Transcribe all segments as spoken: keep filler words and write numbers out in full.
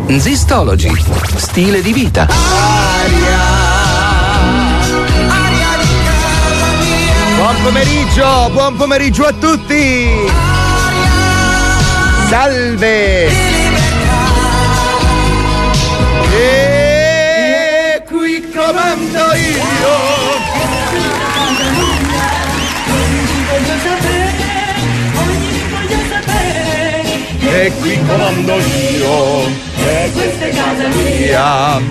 Zistology, stile di vita. Buon pomeriggio, buon pomeriggio a tutti. Salve. E qui comando io. E qui comando io, e questa è casa mia.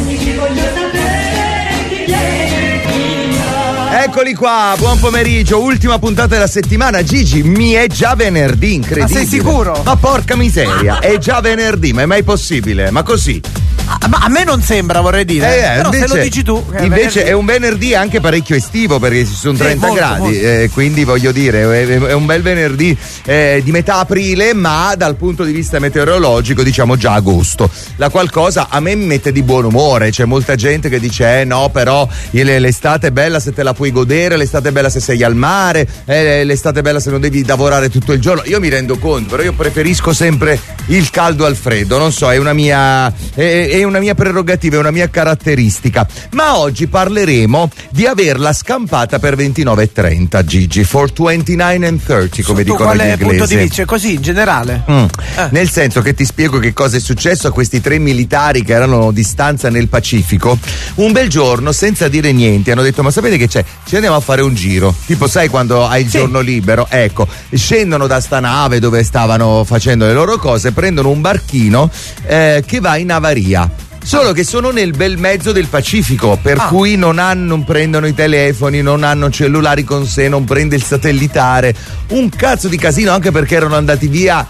Eccoli qua, buon pomeriggio, ultima puntata della settimana. Gigi, mi è già venerdì, incredibile. Ma sei sicuro? Ma porca miseria, è già venerdì, ma è mai possibile? Ma così? Ah, ma a me non sembra, vorrei dire. Eh, eh, Però invece, se lo dici tu. È invece venerdì. è un venerdì anche parecchio estivo, perché ci sono Sì, trenta molto, gradi, molto. Eh, quindi voglio dire, è, è un bel venerdì eh, di metà aprile, ma dal punto di vista meteorologico diciamo già agosto. La qualcosa a me mi mette di buon umore. C'è molta gente che dice eh no, però l'estate è bella se te la puoi godere, l'estate è bella se sei al mare, eh, l'estate è bella se non devi lavorare tutto il giorno. Io mi rendo conto, però io preferisco sempre il caldo al freddo, non so, è una mia è, è una mia prerogativa, è una mia caratteristica. Ma oggi parleremo di averla scampata per ventinove e trenta, Gigi, for ventinove and thirty, come Sotto dicono gli quale inglesi. punto di vista? Così in generale? Mm. Eh. Nel senso che ti spiego che cosa è successo a questi tre militari che erano di stanza nel Pacifico. Un bel giorno, senza dire niente, hanno detto: ma sapete che c'è? Ci andiamo a fare un giro. Tipo, sai quando hai il Sì. giorno libero? Ecco, scendono da sta nave dove stavano facendo le loro cose, prendono un barchino eh, che va in avaria. Solo che sono nel bel mezzo del Pacifico, per Ah. cui non, hanno, non prendono i telefoni, non hanno cellulari con sé, non prende il satellitare. Un cazzo di casino, anche perché erano andati via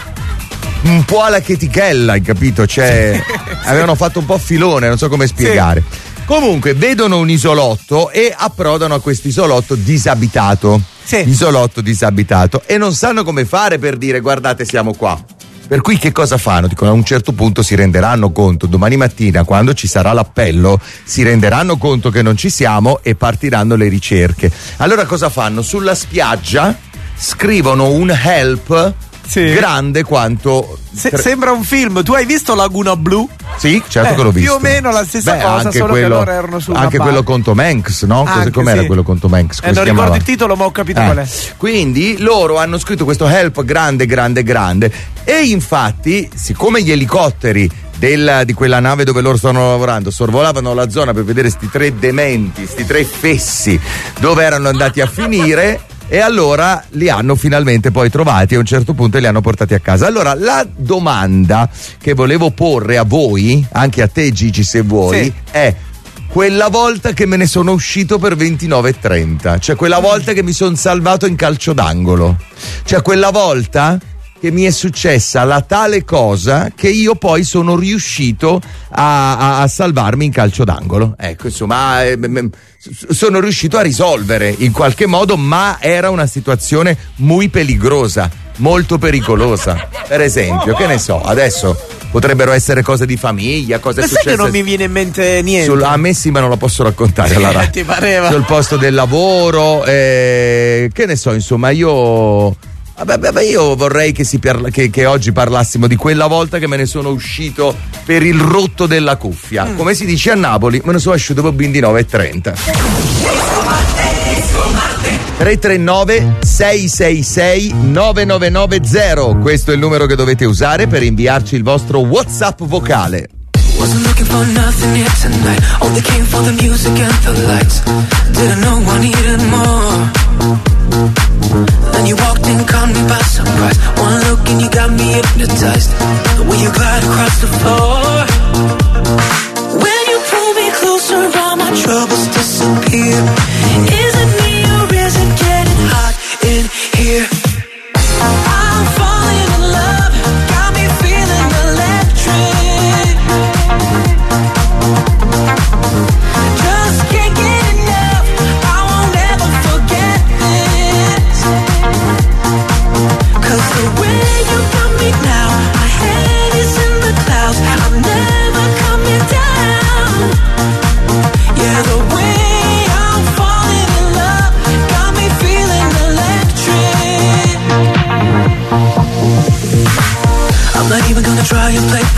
un po' alla chetichella, hai capito? Cioè, avevano fatto un po' filone, non so come spiegare. Comunque, vedono un isolotto e approdano a questo isolotto disabitato. Sì. Isolotto disabitato. E non sanno come fare per dire: guardate, siamo qua. Per cui che cosa fanno? Dicono, a un certo punto si renderanno conto, domani mattina quando ci sarà l'appello, si renderanno conto che non ci siamo e partiranno le ricerche. Allora cosa fanno? Sulla spiaggia scrivono un help Sì. grande quanto... Se- sembra un film. Tu hai visto Laguna Blu? Sì, certo Eh, che l'ho visto. più o meno la stessa Beh, cosa, anche solo quello, che loro erano su una anche barca. quello con Tom Hanks, no? Cos'è- Anche, com'era sì. quello con Tom Hanks? Eh, Come non si ricordo chiamava? il titolo, ma ho capito Eh, qual è. Quindi loro hanno scritto questo help grande, grande, grande. E infatti, siccome gli elicotteri Della, di quella nave dove loro stanno lavorando sorvolavano la zona per vedere sti tre dementi, sti tre fessi dove erano andati a finire, e allora li hanno finalmente poi trovati e a un certo punto li hanno portati a casa. Allora la domanda che volevo porre a voi, anche a te Gigi se vuoi, Sì. è: quella volta che me ne sono uscito per ventinove e trenta, cioè quella volta che mi sono salvato in calcio d'angolo, cioè quella volta che mi è successa la tale cosa che io poi sono riuscito a, a, a salvarmi in calcio d'angolo. Ecco, insomma, eh, m- m- sono riuscito a risolvere in qualche modo, ma era una situazione muy peligrosa, molto pericolosa. Per esempio, che ne so, adesso potrebbero essere cose di famiglia, cose Ma sai successe. che non mi viene in mente niente? Sul, a me sì, ma non lo posso raccontare alla radio. Ti pareva? Sul posto del lavoro, eh, che ne so, insomma, io. Vabbè, vabbè, io vorrei che, si parla, che, che oggi parlassimo di quella volta che me ne sono uscito per il rotto della cuffia. Mm. Come si dice a Napoli, me ne sono uscito per ventinove e trenta. tre tre nove sei sei sei nove nove nove zero, questo è il numero che dovete usare per inviarci il vostro WhatsApp vocale. Wasn't looking for nothing here tonight. Only came for the music and the lights. Didn't know I needed more. Then you walked in, caught me by surprise. One look and you got me hypnotized. The way you glide across the floor. When you pull me closer, all my troubles disappear. Is it me or is it getting hot in here? I'm falling in love. Got me feeling electric. Just can't get enough. I won't ever forget this. 'Cause the way you got me now, my head is in the clouds. I'm never coming down. Yeah, the way I'm falling in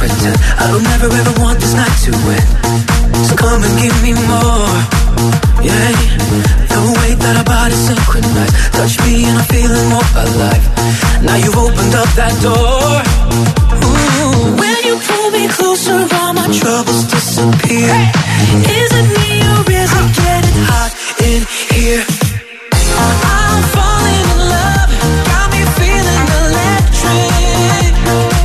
pretend. I don't ever ever want this night to end. So come and give me more. Yeah, the way that our bodies synchronize. Touch me and I'm feeling more alive. Now you've opened up that door. Ooh. When you pull me closer, all my troubles disappear. Is it me or is it getting hot in here? I'm falling in love, got me feeling electric.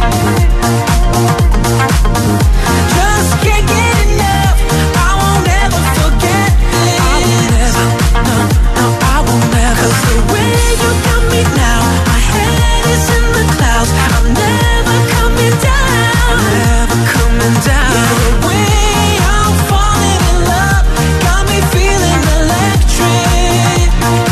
Just can't get enough, I won't ever forget it. I won't ever, no, no, I won't ever. 'Cause the way you got me now, my head is in the clouds. I'm never coming down, never coming down. Yeah, the way I'm falling in love, got me feeling electric.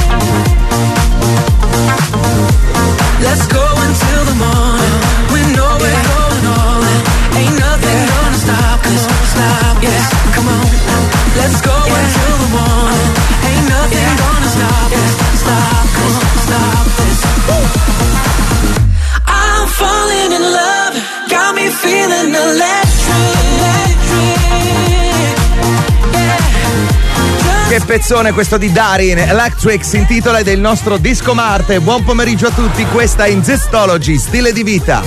Let's go until the morning. We know we're going all in. Ain't nothing gonna stop us. Stop us. Come on. Let's go until the morning. Ain't nothing gonna stop us. Stop us. Stop us. I'm falling in love. Got me feeling electric. Che pezzone questo di Darin, Electric si intitola ed è il nostro Disco Marte. Buon pomeriggio a tutti, questa è In Zestology, stile di vita.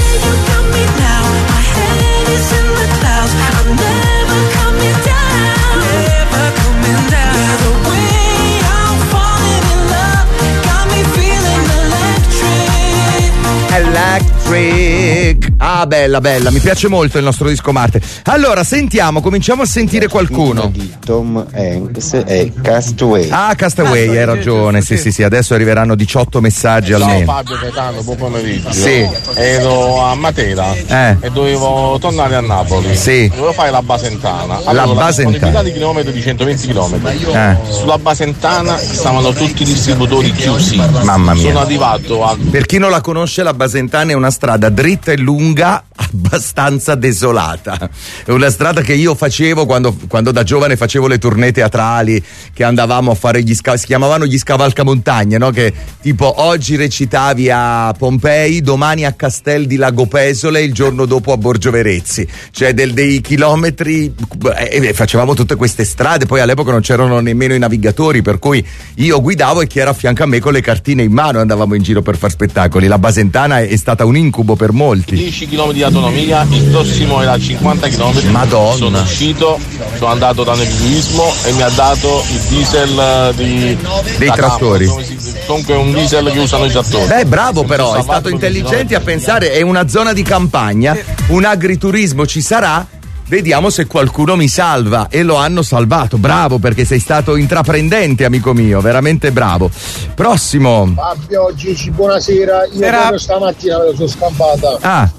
Electric. Ah, bella, bella, mi piace molto il nostro Disco Marte. Allora, sentiamo, cominciamo a sentire qualcuno. Di Tom Hanks è Castaway. Ah, Castaway, hai ragione, sì, sì, sì, adesso arriveranno diciotto messaggi Ciao almeno. Fabio Gaetano, buon pomeriggio. Sì. Ero a Matera Eh. e dovevo tornare a Napoli. Sì. Dovevo fare la Basentana. La Avevo Basentana. disponibilità di chilometri di centoventi chilometri. Eh. Sulla Basentana stavano tutti i distributori chiusi. Mamma mia. Sono arrivato a Per chi non la conosce, la Basentana è una strada dritta e lunga, abbastanza desolata. È una strada che io facevo quando, quando da giovane facevo le tournée teatrali, che andavamo a fare gli sca- si chiamavano gli scavalcamontagne, no? Che tipo oggi recitavi a Pompei, domani a Castel di Lagopesole, il giorno dopo a Borgio Verezzi. Cioè del, dei chilometri, e facevamo tutte queste strade. Poi all'epoca non c'erano nemmeno i navigatori, per cui io guidavo e chi era a fianco a me con le cartine in mano andavamo in giro per far spettacoli. La Basentana è, è stata un incubo per molti. dieci chilometri di autonomia, il prossimo era a cinquanta chilometri. Madonna. Sono uscito, sono andato da Nevilismo e mi ha dato il diesel di Dei da trattori. Campo, come si- comunque è un diesel che usano i trattori. Beh, bravo, Mi però, sono è stato salvato intelligente a venti pensare, è una zona di campagna, un agriturismo ci sarà, vediamo se qualcuno mi salva, e lo hanno salvato. Bravo, perché sei stato intraprendente, amico mio, veramente bravo. Prossimo. Fabio, Gigi, buonasera. Io Era- proprio stamattina me lo sono scampata. Ah,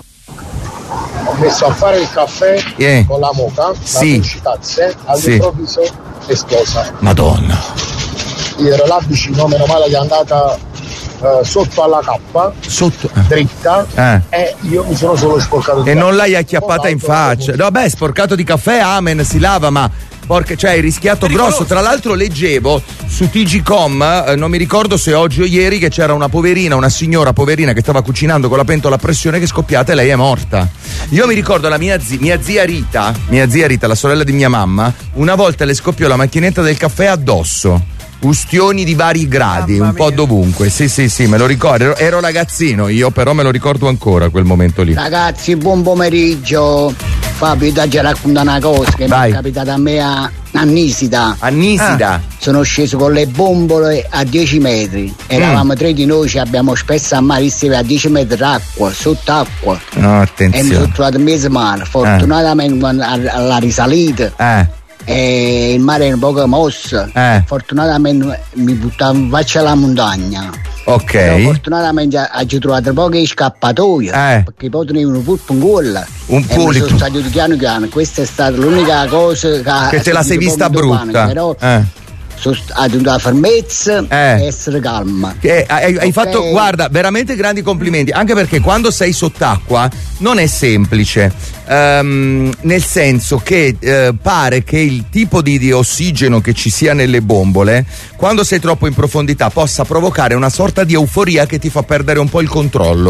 Ho messo a fare il caffè Eh. con la moca, Sì. la dolcitazze, all'improvviso esplosa. Madonna. Io ero là vicino, meno male che è andata eh, sotto alla cappa, Sotto. dritta, Eh. e io mi sono solo sporcato di E non caffè. l'hai acchiappata in faccia. No, beh, sporcato di caffè, amen, si lava, ma porca, cioè hai rischiato grosso. Tra l'altro leggevo su T G Com, eh, non mi ricordo se oggi o ieri, che c'era una poverina, una signora poverina che stava cucinando con la pentola a pressione che è scoppiata e lei è morta. Io mi ricordo la mia zia, mia zia Rita, mia zia Rita, la sorella di mia mamma, una volta le scoppiò la macchinetta del caffè addosso. Ustioni di vari gradi, Mamma un po' mia. dovunque. Sì, sì, sì, me lo ricordo. Ero, ero ragazzino io, però me lo ricordo ancora quel momento lì. Ragazzi, buon pomeriggio. Fabio, ti già racconta una cosa che Vai. mi è capitata a me a, a Nisida. A Nisida. Sono sceso con le bombole a dieci metri. Eravamo tre di noi, ci abbiamo spesso a mare a dieci metri d'acqua, sott'acqua. No, E mi sono attenzione. trovato in mezzo mare. Fortunatamente quando- alla alla risalita Eh. e il mare è un po' mosso. Eh. Fortunatamente mi buttavo in faccia alla montagna. Però Ok. fortunatamente ha ci trovato poche scappatoie, Eh. perché poi tenevano un pulpo in gola. Un E mi polipo. sono stato piano piano. Questa è stata l'unica cosa che, Che te la sei vista brutta. Però Eh. sono ha tenuto la fermezza Eh. e essere calma. Che hai, hai Ok. fatto, guarda, veramente grandi complimenti, anche perché quando sei sott'acqua non è semplice, ehm, nel senso che eh, pare che il tipo di, di ossigeno che ci sia nelle bombole, quando sei troppo in profondità, possa provocare una sorta di euforia che ti fa perdere un po' il controllo.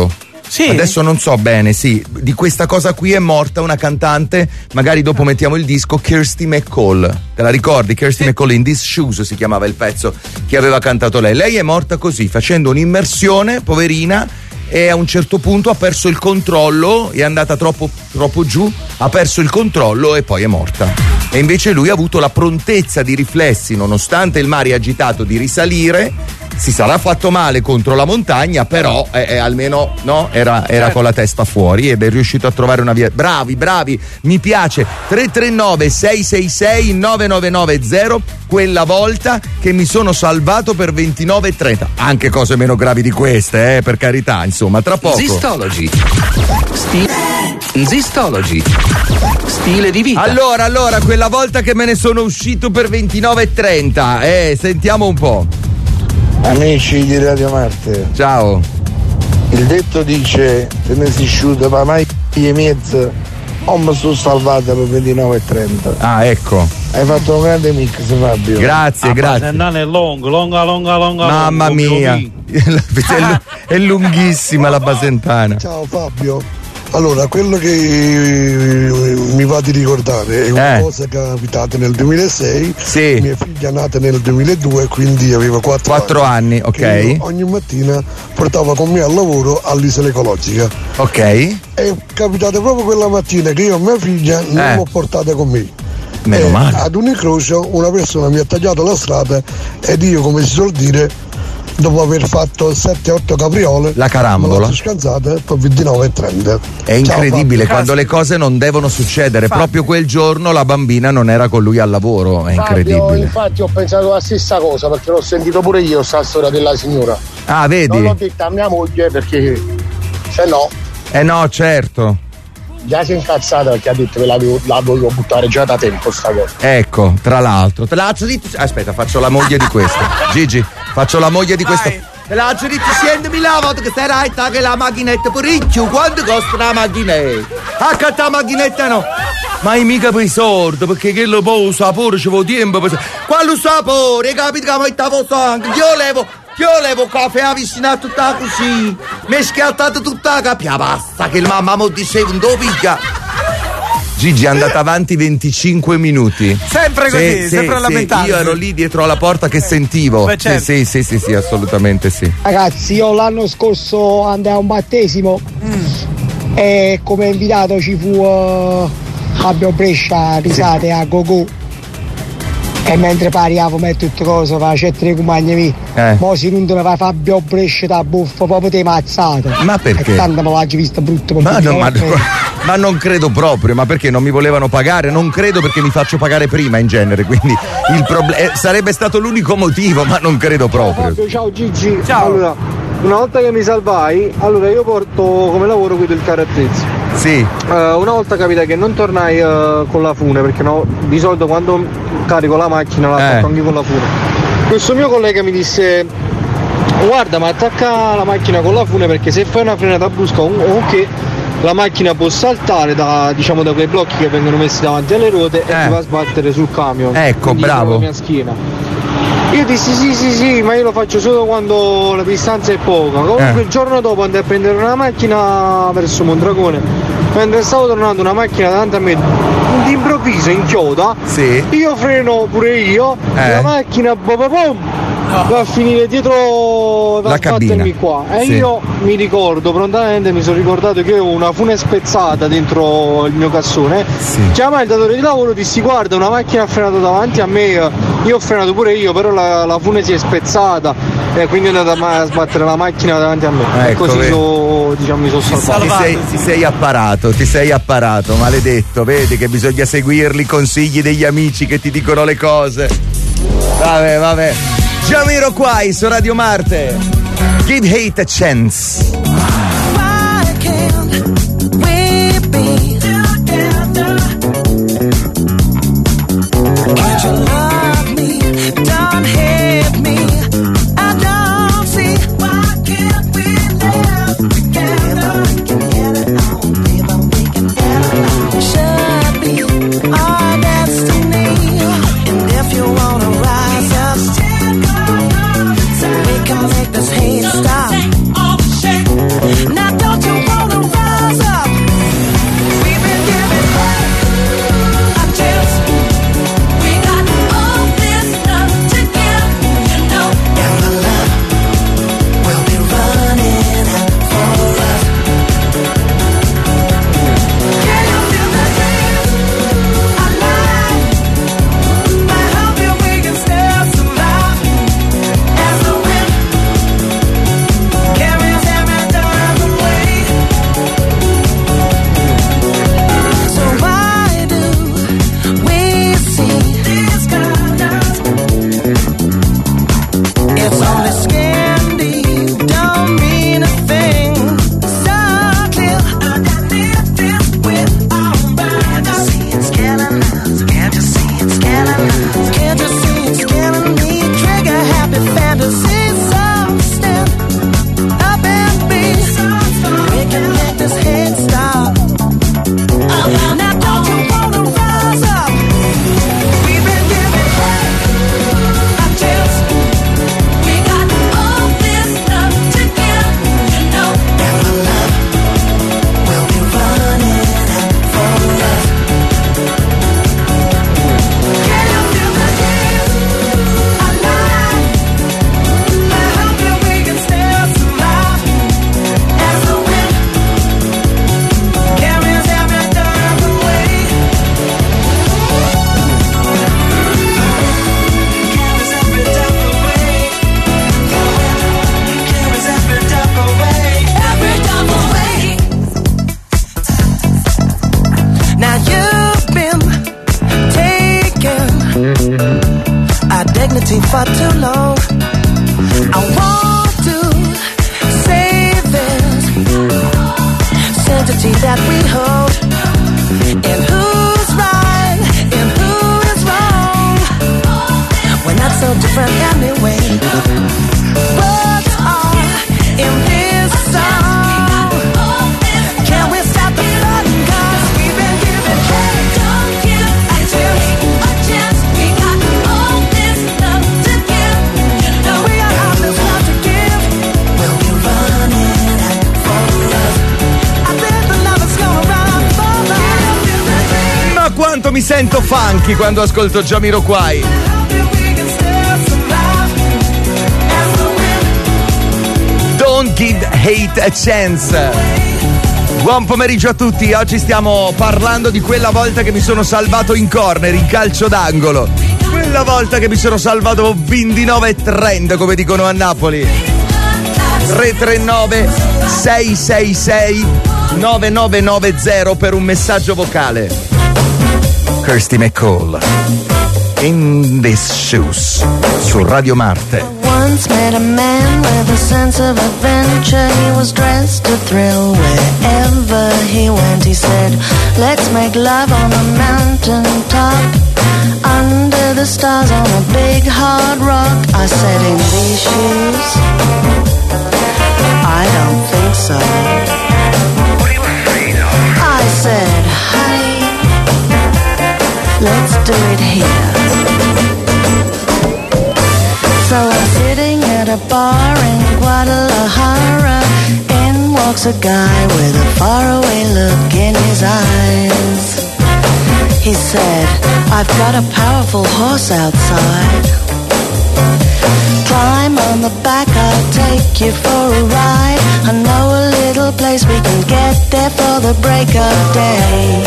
Sì. Adesso non so bene, sì. Di questa cosa qui è morta una cantante, magari dopo mettiamo il disco, Kirsty MacColl. Te la ricordi? Kirsty Sì. MacColl, In These Shoes si chiamava il pezzo che aveva cantato lei. Lei è morta così, facendo un'immersione, poverina, e a un certo punto ha perso il controllo, è andata troppo, troppo giù, ha perso il controllo e poi è morta. E invece lui ha avuto la prontezza di riflessi, nonostante il mare agitato, di risalire. Si sarà fatto male contro la montagna, però eh, eh, almeno no, era, era Certo. con la testa fuori ed è riuscito a trovare una via. Bravi, bravi, mi piace. tre tre nove sei sei sei nove nove nove zero, quella volta che mi sono salvato per ventinove e trenta. Anche cose meno gravi di queste, eh, per carità, insomma, tra poco. Zistology. Sti- Zistology. Stile di vita. Allora, allora, quella volta che me ne sono uscito per ventinove e trenta, eh, sentiamo un po'. Amici di Radio Marte, Ciao. il detto dice se ne si sciuta ma mai e mezzo, non mi sono salvata per ventinove e trenta. Ah, ecco. Hai fatto un grande mix, Fabio. Grazie, Ah, grazie. è lungo, longa, longa, longa. Mamma lungo, mia, mio è, lu- è lunghissima la Basentana. Ciao Fabio. Allora, quello che mi va di ricordare è una Eh. cosa capitata nel duemilasei. Sì. Mia figlia è nata nel duemiladue, quindi aveva quattro Quattro anni, ok. che io ogni mattina portava con me al lavoro all'isola ecologica. Ok. È capitato proprio quella mattina che io e mia figlia non Eh. l'ho portata con me. Meno Eh, male. Ad un incrocio una persona mi ha tagliato la strada ed io, come si suol dire, dopo aver fatto sette otto capriole, La carambola. me la sono scansata per ventinove e trenta. È incredibile quando le cose non devono succedere. Fabio. Proprio quel giorno la bambina non era con lui al lavoro. È Fabio, incredibile. infatti ho pensato la stessa cosa perché l'ho sentito pure io sta storia della signora. Ah, Non vedi? l'ho detta a mia moglie perché se no Eh no, certo. già si è incazzata perché ha detto che la, devo- la volevo buttare già da tempo sta cosa. Ecco, tra l'altro. Te l'ha detto. Aspetta, faccio la moglie di questa. Gigi, faccio la moglie di questa. Vai. Te l'ha detto, scendimi la volta che stai raita che la macchinetta puricchio. Quanto costa la macchinetta? Ah, che la macchinetta no? Ma hai mica per i soldi, perché che lo può sapore ci vuole tempo. Per... Quale sapore? Capito che mi stavo sangue? Io levo, io levo caffè avvicinato tutta così, mi è schiattata tutta la cappia, basta che il mamma mo diceva un do piglia. Gigi è andata avanti venticinque minuti. Sempre così, sempre a lamentarsi. Io ero lì dietro alla porta che sentivo. Beh, certo. Sì, sì, sì, sì, sì, assolutamente sì. Ragazzi, io l'anno scorso andai a un battesimo e come invitato ci fu uh, Fabio Brescia, risate a Gogo. E mentre pariavo me tutte cose, faceva tre compagni miei. Eh. Mo si non va Fabio Brescia da buffo, proprio te mazzate. Ma perché? E tanto me l'hai vista brutto per Ma, no, ma, ventinove. ma non credo proprio, ma perché non mi volevano pagare? Non credo perché mi faccio pagare prima in genere, quindi il problema sarebbe stato l'unico motivo, ma non credo proprio. Fabio, ciao Gigi. Ciao. Allora, una volta che mi salvai, allora io porto come lavoro qui del carro attrezzi. Sì. Uh, una volta capita che non tornai uh, con la fune, perché no, di solito quando carico la macchina la Eh. attacco anche con la fune. Questo mio collega mi disse: guarda, ma attacca la macchina con la fune perché se fai una frenata brusca o ok, la macchina può saltare da, diciamo, da quei blocchi che vengono messi davanti alle ruote e Eh. ti va a sbattere sul camion. Ecco, Quindi bravo. sulla mia schiena. Io dissi sì sì sì, ma io lo faccio solo quando la distanza è poca. Comunque Eh. il giorno dopo andai a prendere una macchina verso Mondragone. Mentre stavo tornando una macchina davanti a me, d'improvviso inchioda, Sì. io freno pure io, Eh. la macchina bom, bom, bom, va a finire dietro La a sbattermi cabina. qua. E Sì. io mi ricordo prontamente, mi sono ricordato che ho una fune spezzata dentro il mio cassone. Sì. Chiamai il datore di lavoro, dissi guarda, una macchina ha frenato davanti a me, io ho frenato pure io, però la, la fune si è spezzata e quindi è andata a sbattere la macchina davanti a me. E Ecco, così vedi. so, diciamo, mi sono salvato. Ti sei, ti sei apparato, ti sei apparato, maledetto, vedi che bisogna seguirli i consigli degli amici che ti dicono le cose. Vabbè, vabbè. Jamiroquai su Radio Marte. Give hate a chance. Why can't we be together? Can't you love me? Don't hate me. I don't see why can't we live together? We can get it on, baby. We can get it on. Should be our destiny. And if you wanna rise up, we can make this hate stop. quanto mi sento funky quando ascolto Jamiroquai. Don't give hate a chance. Buon pomeriggio a tutti, oggi stiamo parlando di quella volta che mi sono salvato in corner, in calcio d'angolo. Quella volta che mi sono salvato ventinove trenta, come dicono a Napoli. tre tre nove sei sei sei nove nove nove zero per un messaggio vocale. Kirsty McCall, In These Shoes, su Radio Marte. Once met a man with a sense of adventure. He was dressed to thrill wherever he went. He said, let's make love on a mountain top, under the stars on a big hard rock. I said, in these shoes, I don't think so. What are you afraid of? I said, honey, let's do it here. So I'm sitting at a bar in Guadalajara. In walks a guy with a faraway look in his eyes. He said, I've got a powerful horse outside. Climb on the back, I'll take you for a ride. I know a little place we can get there for the break of day.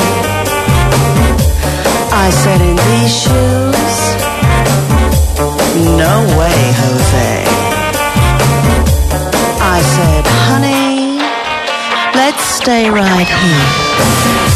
I said, in these shoes, no way, Jose. I said, honey, let's stay right here.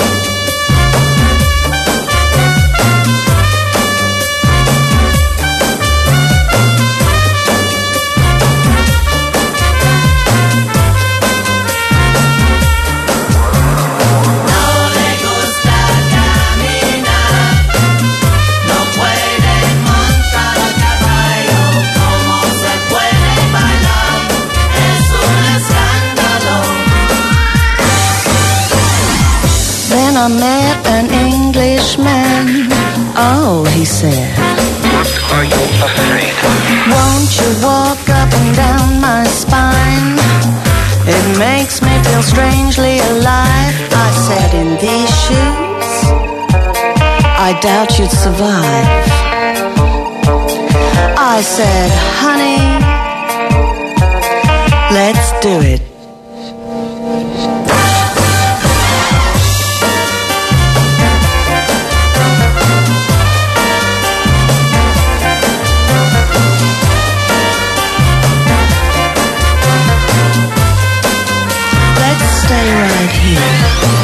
I met an Englishman. Oh, he said, what are you afraid of? Won't you walk up and down my spine? It makes me feel strangely alive. I said, in these shoes, I doubt you'd survive. I said, honey, let's do it. Stay right here.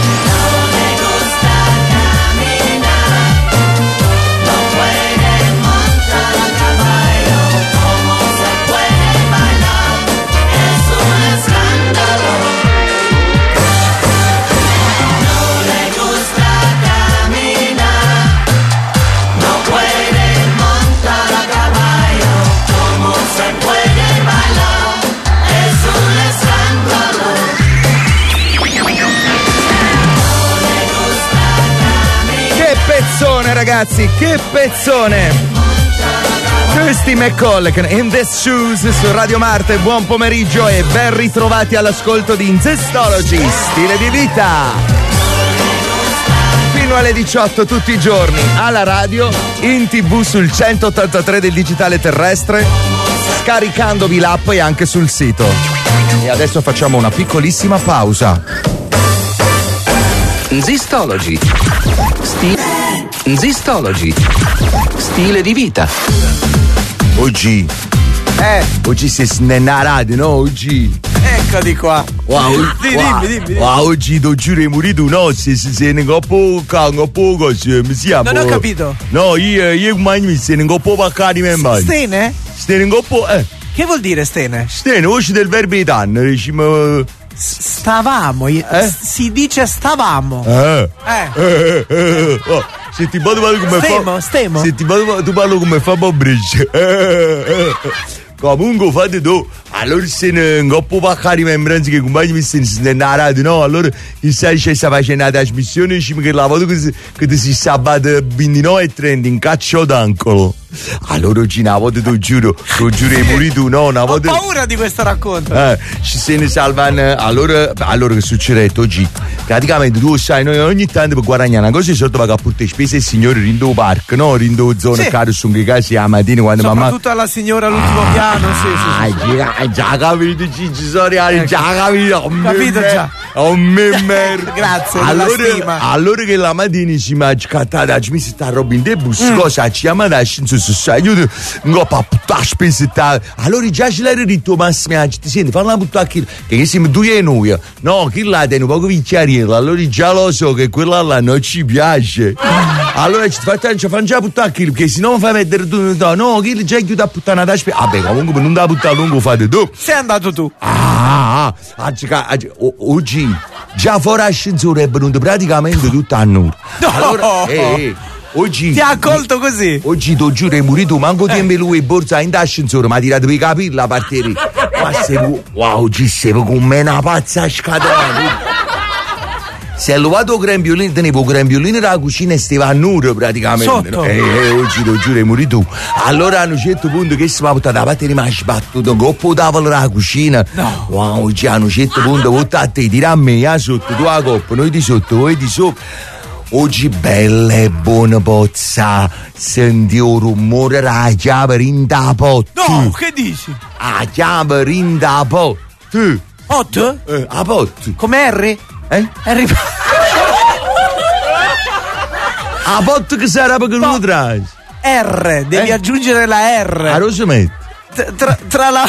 Ragazzi, che pezzone! Kirsty McCall, In These Shoes su Radio Marte. Buon pomeriggio e ben ritrovati all'ascolto di Zestology, stile di vita. Fino alle diciotto tutti i giorni alla radio, in tv sul centottantatré del digitale terrestre, scaricandovi l'app e anche sul sito. E adesso facciamo una piccolissima pausa. Zistology. Stile Zistology, stile di vita. Oggi Eh Oggi si snennarate, no? Oggi Eccoli qua. Wow, dimmi, wow, dimmi, dimmi. wow, oggi do giuro è morito no, se si se ne coppo cango poco, mi siamo. Non ho capito. No, io io mi se ne coppo paccani me mai. Stene? Stene coppo, eh. Che vuol dire stene? Stene, voce del verbo italiano, diciamo. Stavamo, eh? Si dice stavamo. Eh. Eh. eh, eh oh, se ti parlo come stemo, fa. Stemo. Se ti parlo tu parlo come fa Bobridge. Eh, eh. Comunque fate tu. Allora se non ho pacca rimembranza che i compagni mi stanno sentendo a radio, no? Allora chissà c'è sta facendo una trasmissione che la foto che ti si sabato ventinove e trenta in caccio d'ancolo. Allora oggi una volta ti giuro, ti giuro pure tu, no? Una volta... Ho paura di questo racconto. Eh, ci se ne salvano. Allora, allora che succede oggi? Praticamente tu sai, noi ogni tanto per guadagnare una cosa sotto va a portare spese il signore rindo parco, no? Rindo zona sì. Caro su che casi la mattina quando mamma. Soprattutto alla signora all'ultimo ah, piano, sì, sì, sì. Ah, già capito, ci sono ecco. Già capito, oh, capito me, già. Oh me merda. Grazie, allora, allora che la mattina ci mangia cattata, ci mi si sta roba in te bus, mm. cosa ci chiama da scienza sociale, io non ho puttana spese. Allora già ce l'hai detto Massimo, ti senti, falla buttare qui, che siamo due e noi, no, chi là tiene un poco vicchiariello, allora già lo so che quella là non ci piace. Allora ci facciamo già buttare qui, perché se no fai vedere tu, no, no, chi già chiude a puttana da spesa. Vabbè, comunque non da buttare lungo fate tu. Sei andato tu. Ah, ah, oggi già fuori ascensore è venuto praticamente tutto a nulla. No. Allora, eh, eh. Oggi ti ha accolto così? Oggi ti giuro, è morito, manco tempo eh. lui borsa in ascensore, ma ha tirato per i capelli la parte lì. Ma sei wow, oggi sei con me una pazza scatena. Si è levato il grembiolino, tenevo il grembiolino dalla cucina e stava a nudo praticamente. Sotto. E eh, oggi ti giuro, è morito. Allora a un certo punto che si va a buttare la parte ma ha sbattuto un coppo tavolo dalla cucina. No. Wow, oggi a un certo punto volta a te, tira a me, a sotto, tu a coppa, noi di sotto, voi di sopra. Oggi bella e buona pozza, senti un rumore della chiave in da pot. No, che dici? La chiave in da pot. Pot? Eh, a pot. Come R? Eh? R. A pot che sarà perché non lo trai? R, devi eh? aggiungere la R. A cosa metti? Tra, tra la...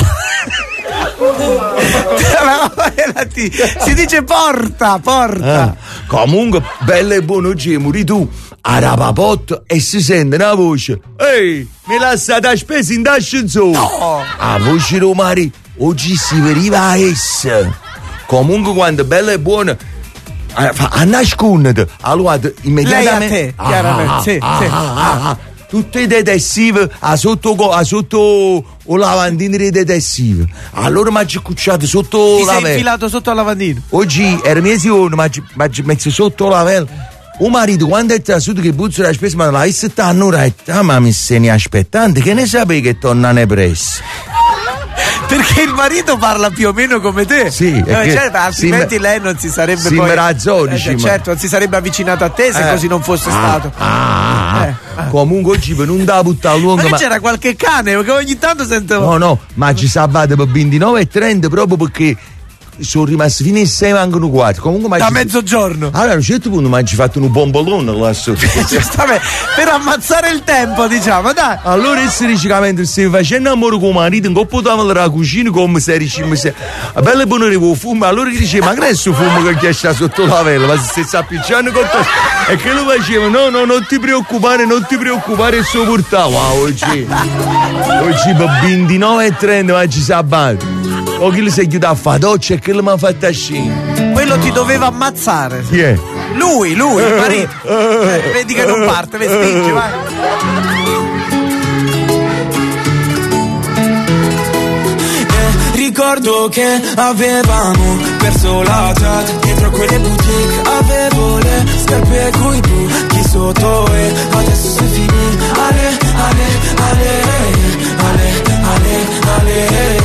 tra la O e la T. Si dice porta, porta. Ah, comunque, bella e buona oggi è morì tu. A rapapotto e si sente una voce. Ehi, mi lasciate a spesa in ascensore. No. A voce romari, oggi si veniva a essa. Comunque quando bella e buona a, a nascondere, allora immediatamente lei a te, ah, chiaramente, ah, sì, ah, sì. Ah, ah, ah. Tutte i detersive a sotto a sotto o lavandino dei detersive. Allora mi ha cucciato sotto Ti la sei vela. infilato sotto al lavandino. Oggi era mesione, ma mi ha messo sotto la vela. Un marito quando è trasuto che puzza la spesa ma la issa t'hanno detto, ah ma mi se ne aspettante, che ne sapevi che torna ne presso? Perché il marito parla più o meno come te. Sì, no, certo, altrimenti sim- lei non si sarebbe sim- poi ragione, eh, certo, non si sarebbe avvicinato a te se eh. così non fosse ah, stato. Ah, eh. ah. Comunque oggi per non da buttare lungo. Ma, ma c'era qualche cane perché ogni tanto sento. No, no, ma ci sabato per ventinove e trenta proprio perché sono rimasti fino a sei mancano quarti. Comunque da ci... mezzogiorno. Allora a un certo punto mi ha fatto un bombolone là sotto. Giustamente, per ammazzare il tempo, diciamo, dai. Allora esse ricicamente stai facendo amore con il marito, non potevamo la cucina come se ricicando. A bella buona arrivo fumo, allora gli dice ma che è questo fumo che gli sta sotto la vela? Ma se stai appicciando con te. E che lo faceva? No, no, non ti preoccupare, non ti preoccupare, sopportavo. Wow, oggi. Oggi per ventinove e trenta ma ci sabato. O chi si è chiuso a fare doccia e che mi ha fatto a scena. Quello ti doveva ammazzare. Chi è? Lui, lui, il marito. Eh, vedi che non parte, le spingi, vai. Eh, ricordo che avevamo perso la chat dietro quelle boutique. Avevo le scarpe coi buchi sotto e adesso sei finito. Ale, ale, ale, ale, ale, ale.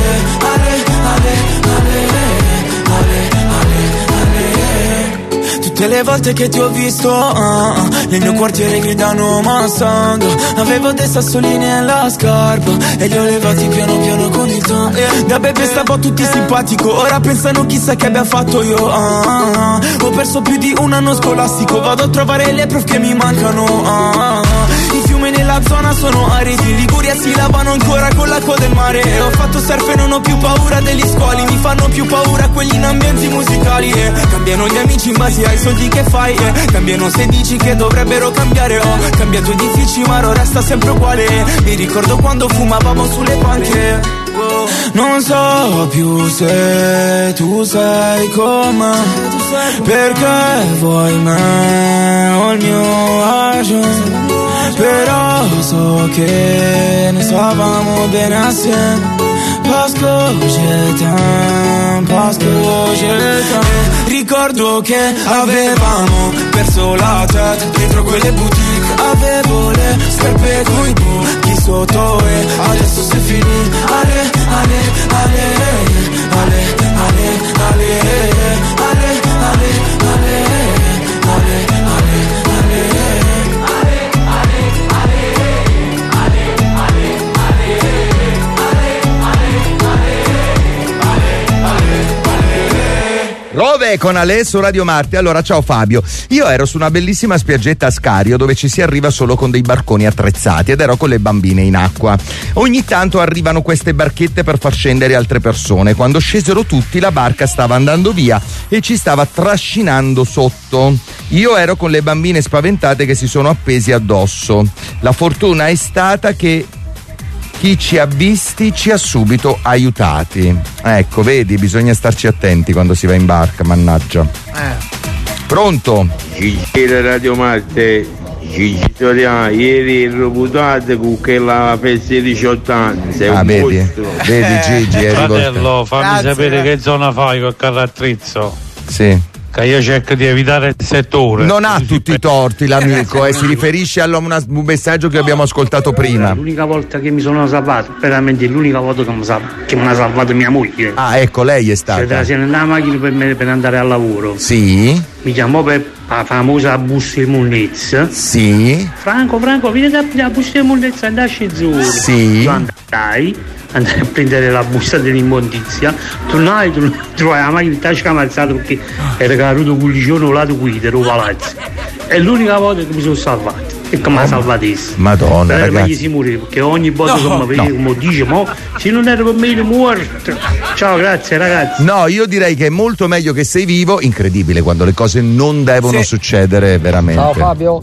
Tutte le volte che ti ho visto uh, nel mio quartiere gridano Mustang. Avevo dei sassolini nella scarpa e li ho levati piano piano con il ton. Da bebe stavo tutti simpatico, ora pensano chissà che abbia fatto io. uh, uh, Ho perso più di un anno scolastico, vado a trovare le prof che mi mancano. uh, uh, I fiumi nella zona sono aridi, in Liguria si lavano ancora con l'acqua del mare. Ho fatto surf e non ho più paura degli squali, mi fanno più paura quelli in ambienti musicali. eh. Cambiano gli amici in base ai soldi che fai, eh. Cambiano se dici che dovrebbero cambiare. Ho cambiato edifici ma ora resta sempre uguale. Mi ricordo quando fumavamo sulle panche. oh. Non so più se tu sei con me, perché vuoi me o il mio agio. Però so che ne stavamo bene assieme Parce que je t'aime, parce que je t'aime. Ricordo che avevamo perso la tête dietro quelle boutique. Avevo le scarpe coi buchi sotto e adesso sei finì. Ale, ale, ale, ale, ale, ale, ale, ale, ale, ale, Rove con Ale su Radio Marte. Allora, ciao Fabio. Io ero su una bellissima spiaggetta a Scario dove ci si arriva solo con dei barconi attrezzati ed ero con le bambine in acqua. Ogni tanto arrivano queste barchette per far scendere altre persone. Quando scesero tutti la barca stava andando via e ci stava trascinando sotto. Io ero con le bambine spaventate che si sono appesi addosso. La fortuna è stata che chi ci ha visti ci ha subito aiutati. Ecco, vedi, bisogna starci attenti quando si va in barca, mannaggia. Eh. Pronto? Gigi Radio Marte, Gigi Toriano, ieri ero buttato con quella festa di diciotto anni. Sei ah, un vedi, mostro. vedi Gigi, eri Fratello, fammi Grazie, sapere grazie. che zona fai col carattrezzo. Sì. Che io cerco di evitare il settore. Non ha tutti i torti l'amico, eh, si riferisce a una, un messaggio che abbiamo ascoltato prima. L'unica volta che mi sono salvato, veramente l'unica volta che mi, sal- che mi ha salvato mia moglie. Ah, ecco, lei è stata. Cioè, se ne andava la macchina per, me, per andare al lavoro. Sì. Mi chiamò per la famosa busta di mullezza. Sì. Franco, Franco, vieni a prendere la busta di mullezza, andasci giù. Sì. Io andai, andai a prendere la busta dell'immondizia, tornai, tornai, trovai la macchina in tasca ammazzata perché era caduto con il giorno lato guida, ero palazzo. È l'unica volta che mi sono salvato. E che mi ha salvato essa. Madonna, per ragazzi. me si muore, perché ogni volta No, che mi vede, no. come dice, mo, se non era per me ero morto. Ciao, grazie ragazzi. No, io direi che è molto meglio che sei vivo. Incredibile quando le cose non devono Sì. succedere veramente. Ciao Fabio,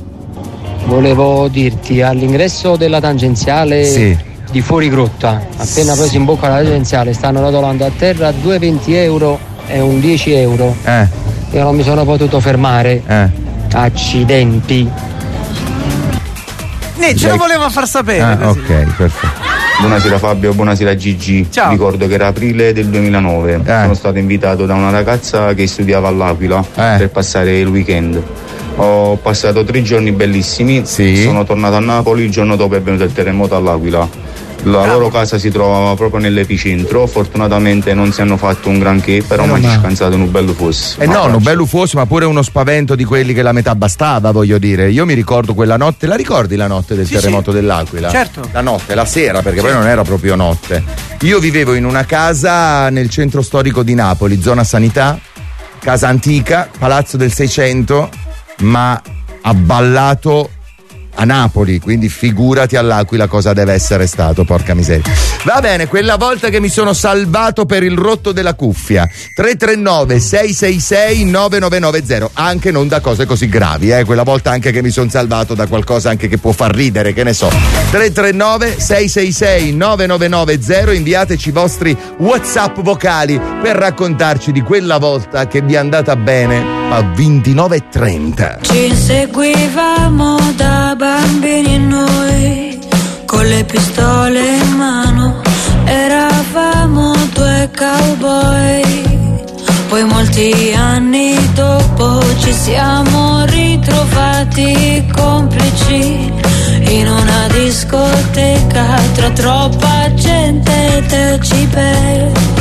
volevo dirti all'ingresso della tangenziale Sì. di fuori grotta, appena poi si imbocca la tangenziale, stanno rotolando a terra due venti euro e un dieci euro. Eh. Io non mi sono potuto fermare. Eh. Accidenti. Ne, ce lo voleva far sapere. Ah, così. ok, perfetto. Buonasera Fabio, buonasera Gigi. Ciao. Ricordo che era aprile del duemilanove. Eh. Sono stato invitato da una ragazza che studiava all'Aquila Eh. per passare il weekend. Ho passato tre giorni bellissimi. Sì. Sono tornato a Napoli, il giorno dopo è venuto il terremoto all'Aquila. La loro casa si trovava proprio nell'epicentro. Fortunatamente non si hanno fatto un granché, però mi ha scansato un bello fosse. Eh no, un bello fosse, ma pure uno spavento di quelli che la metà bastava, voglio dire. Io mi ricordo quella notte, la ricordi la notte del Sì, terremoto sì. dell'Aquila? Certo. La notte, la sera, perché poi non era proprio notte. Io vivevo in una casa nel centro storico di Napoli, zona sanità, casa antica, palazzo del Seicento, ma abballato a Napoli, quindi figurati all'Aquila cosa deve essere stato, porca miseria. Va bene, quella volta che mi sono salvato per il rotto della cuffia. Tre tre nove sei sei sei nove nove nove zero, anche non da cose così gravi, eh, quella volta anche che mi sono salvato da qualcosa anche che può far ridere, che ne so. Tre tre nove sei sei sei nove nove nove zero, inviateci i vostri WhatsApp vocali per raccontarci di quella volta che vi è andata bene a ventinove e trenta. Ci seguivamo da bambini noi, con le pistole in mano, eravamo due cowboy. Poi molti anni dopo ci siamo ritrovati complici in una discoteca tra troppa gente e decibel.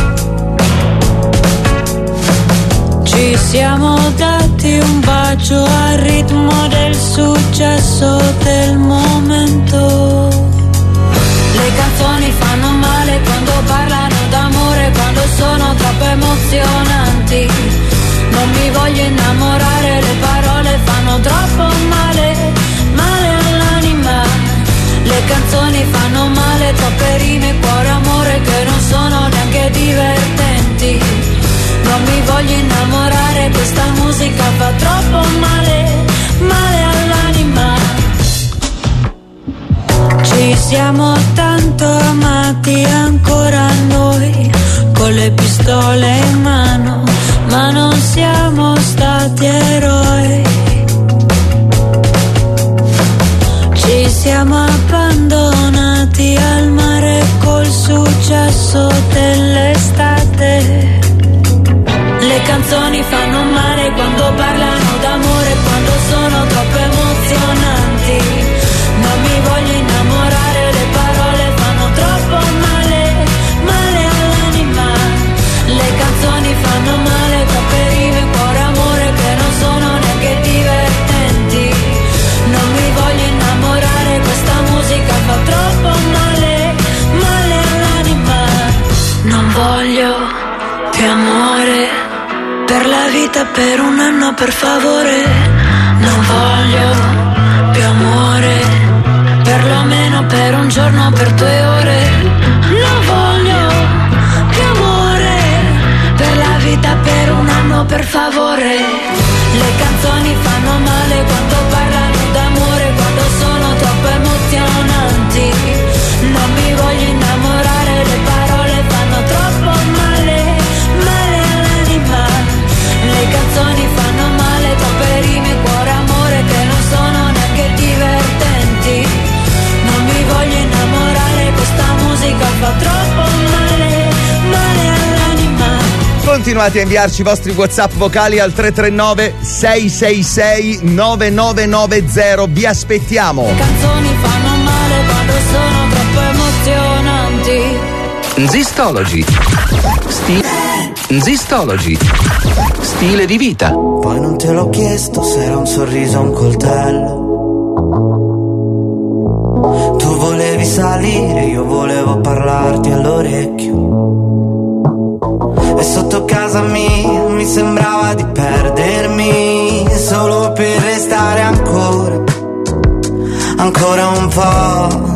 Ci siamo dati un bacio al ritmo del successo del momento. Le canzoni fanno male quando parlano d'amore, quando sono troppo emozionanti. Non mi voglio innamorare, le parole fanno troppo male, male all'anima. Le canzoni fanno male, troppe rime, cuore, amore che non sono neanche divertenti. Non mi voglio innamorare, questa musica fa troppo male, male all'anima. Ci siamo tanto amati ancora noi, con le pistole in mano, ma non siamo stati eroi. Ci siamo abbandonati al mare con il successo dell'estate. Le canzoni fanno male quando parlano d'amore, quando sono troppo emozionanti. Non mi voglio innamorare, le parole fanno troppo male, male all'anima. Le canzoni fanno male, troppe rime, cuore, amore che non sono neanche divertenti. Non mi voglio innamorare, questa musica fa troppo male, male all'anima. Non voglio più amore, per la vita, per un anno, per favore. Non voglio più amore, perlomeno per un giorno, per due ore. Non voglio più amore, per la vita, per un anno, per favore. Le canzoni fanno male quando parlano d'amore, quando sono troppo emozionanti. Non mi voglio innamorare, le parole fanno troppo male, male all'anima. Le canzoni fanno male, troppe rime, cuore, amore che non sono neanche divertenti. Non mi voglio innamorare, questa musica fa troppo male, male all'anima. Continuate a inviarci i vostri WhatsApp vocali al tre tre nove sei sei sei nove nove nove zero. Vi aspettiamo. Le canzoni fanno male quando sono troppo emozionanti. Zistology. Sti- Zistology. Stile di vita. Poi non te l'ho chiesto se era un sorriso o un coltello. Tu volevi salire, io volevo parlarti all'orecchio. E sotto casa mia mi sembrava di perdermi, solo per restare ancora, ancora un po'.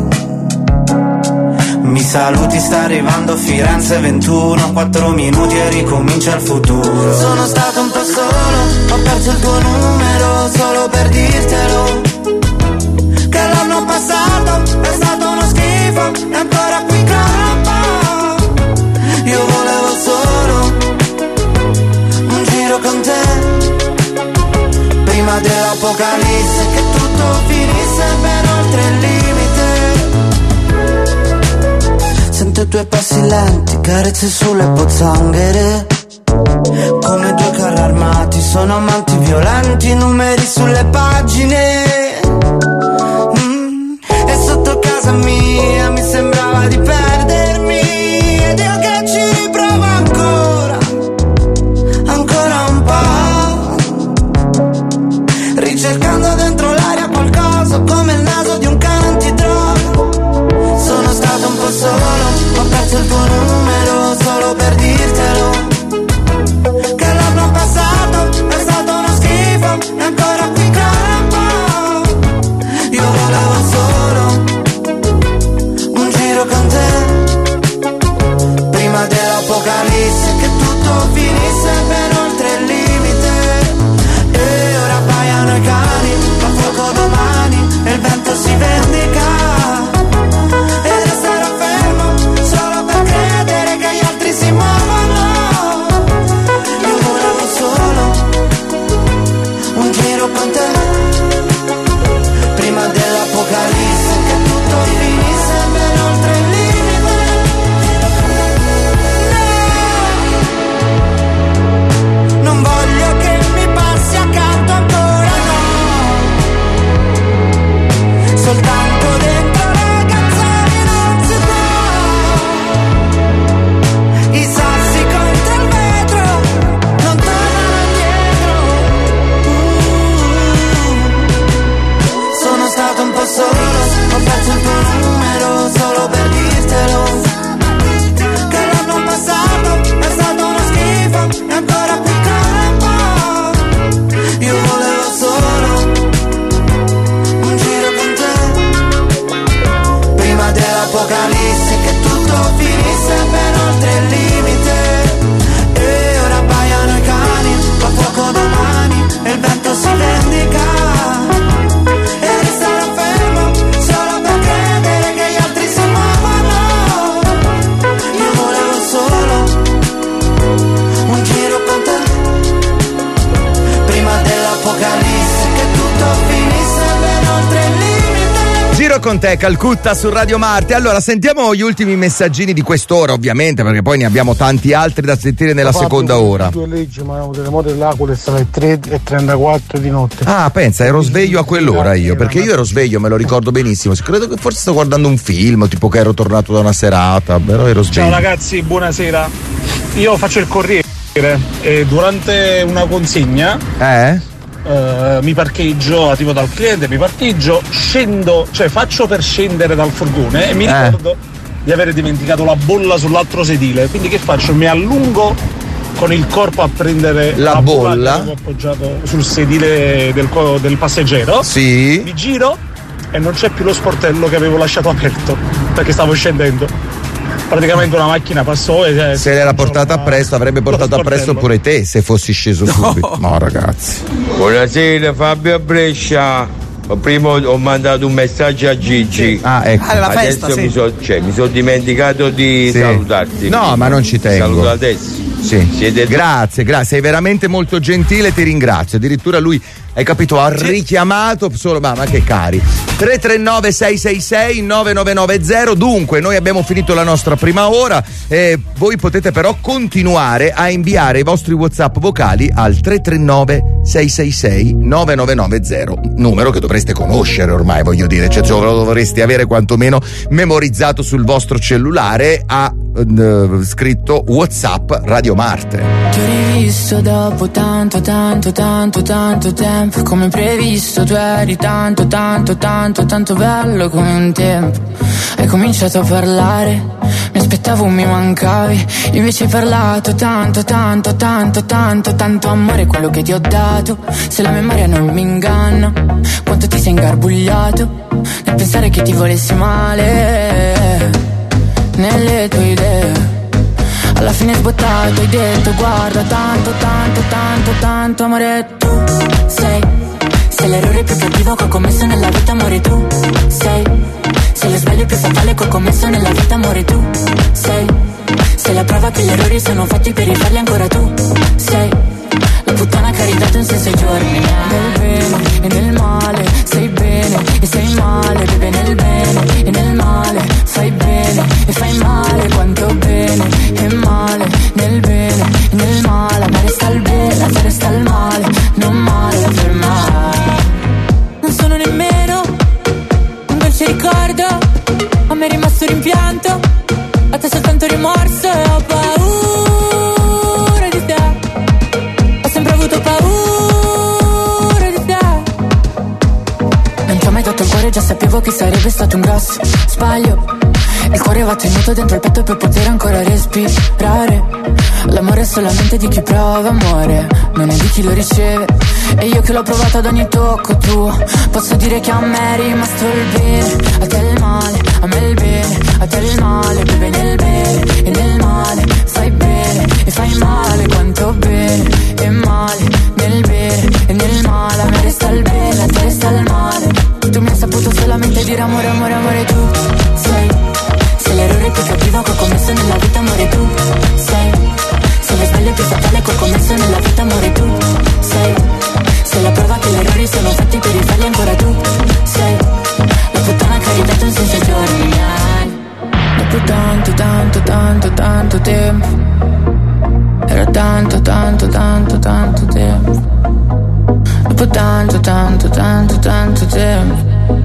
Mi saluti, sta arrivando Firenze ventuno, quattro minuti e ricomincia il futuro. Sono stato un po' solo, ho perso il tuo numero solo per dirtelo, che l'anno passato è stato uno schifo e ancora qui campa. Io volevo solo un giro con te, prima dell'apocalisse, che tutto finisse ben oltre il limite. Sento i tuoi passi lenti, carezze sulle pozzanghere, come due carri armati, sono amanti violenti, numeri sulle pagine. Mm. E sotto casa mia mi sembrava di perdermi, ed io che ci riprovo ancora, ancora un po', ricercando dentro l'aria qualcosa come il naso di un cane antidroga. Sono stato un po' solo, ho perso il tuo numero solo per dirtelo, che l'anno passato è stato uno schifo e ancora qui campa. giro con te, Calcutta, su Radio Marte. Allora, sentiamo gli ultimi messaggini di quest'ora, ovviamente, perché poi ne abbiamo tanti altri da sentire nella Ho fatto seconda ora. Due leggi, ma delle moto dell'Aquila sono le tre e trentaquattro di notte. Ah, pensa, ero sveglio a quell'ora io, perché io ero sveglio, me lo ricordo benissimo. Credo che forse sto guardando un film, tipo che ero tornato da una serata, però ero sveglio. Ciao ragazzi, buonasera. Io faccio il corriere e durante una consegna Eh? Uh, mi parcheggio, arrivo dal cliente, mi parcheggio, scendo, cioè faccio per scendere dal furgone e mi Eh. ricordo di avere dimenticato la bolla sull'altro sedile, quindi che faccio? Mi allungo con il corpo a prendere La bolla. che avevo appoggiato sul sedile del, co- del passeggero. Sì. Mi giro e non c'è più lo sportello che avevo lasciato aperto perché stavo scendendo. Praticamente una macchina passò e Se l'era portata appresso, avrebbe portato appresso pure te se fossi sceso subito. No, ragazzi. Buonasera Fabio a Brescia. Prima ho mandato un messaggio a Gigi. Ah, ecco. Ah, la Adesso festa, sì. mi sono cioè, mi sono dimenticato di Sì. salutarti. No, ma non ci tengo. Saluto adesso. Sì. Siete Grazie, grazie, sei veramente molto gentile, ti ringrazio. Addirittura lui, hai capito, ha richiamato solo, ma, ma che cari. tre tre nove sei sei sei nove nove nove zero. Dunque, noi abbiamo finito la nostra prima ora e voi potete però continuare a inviare i vostri WhatsApp vocali al tre tre nove sei sei sei nove nove nove zero, numero che dovreste conoscere ormai, voglio dire, cioè lo dovreste avere quantomeno memorizzato sul vostro cellulare. Ha eh, scritto WhatsApp Radio Marte. Ti ho rivisto dopo tanto, tanto, tanto, tanto tempo. Come previsto tu eri tanto, tanto, tanto, tanto bello come un tempo. Hai cominciato a parlare, mi aspettavo mi mancavi. Invece hai parlato tanto, tanto, tanto, tanto, tanto amore quello che ti ho dato. Se la memoria non mi inganna, quanto ti sei ingarbugliato nel pensare che ti volessi male nelle tue idee. Alla fine hai sbottato, hai detto guarda tanto, tanto, tanto, tanto amore tu sei. Sei l'errore più cattivo che ho commesso nella vita amore tu sei. Sei lo sbaglio più fatale che ho commesso nella vita amore tu sei. Sei la prova che gli errori sono fatti per rifarli ancora tu sei. La puttana che ha ridato un senso ai giorni. Nel bene e nel male sei bene e sei male. Bebe nel bene e nel male fai bene e fai male. Quanto bene e male nel bene e nel male. Ma resta il bene, ma resta il male. Non male per mai. Non sono nemmeno un dolce ricordo. A me è rimasto rimpianto, a te soltanto rimorso e ho paura di te. Ho sempre avuto paura di te. Non ti ho mai dato il cuore, già sapevo che sarebbe stato un grosso sbaglio. Il cuore va tenuto dentro il petto per poter ancora respirare. L'amore è solamente di chi prova amore, non è di chi lo riceve. E io che l'ho provato ad ogni tocco tuo, posso dire che a me è rimasto il bene, a te il male, a me il bene, a te il male. Bebe nel bene e nel male fai bene e fai male. Quanto bene e male nel bene e nel male. A me resta il bene, a te resta il male. Tu mi hai saputo solamente dire amore, amore, amore tu sei. Sei l'errore più cattivo che ho commesso nella vita amore tu sei. Sei lo sbaglio più fatale che ho commesso nella vita amore tu sei. Sei la prova che gli errori sono fatti per rifarli ancora tu sei. La puttana che ha ridato un senso ai giorni miei. Dopo tanto, tanto, tanto, tanto tempo. Era tanto, tanto, tanto, tanto tempo. Dopo tanto, tanto, tanto, tanto tempo.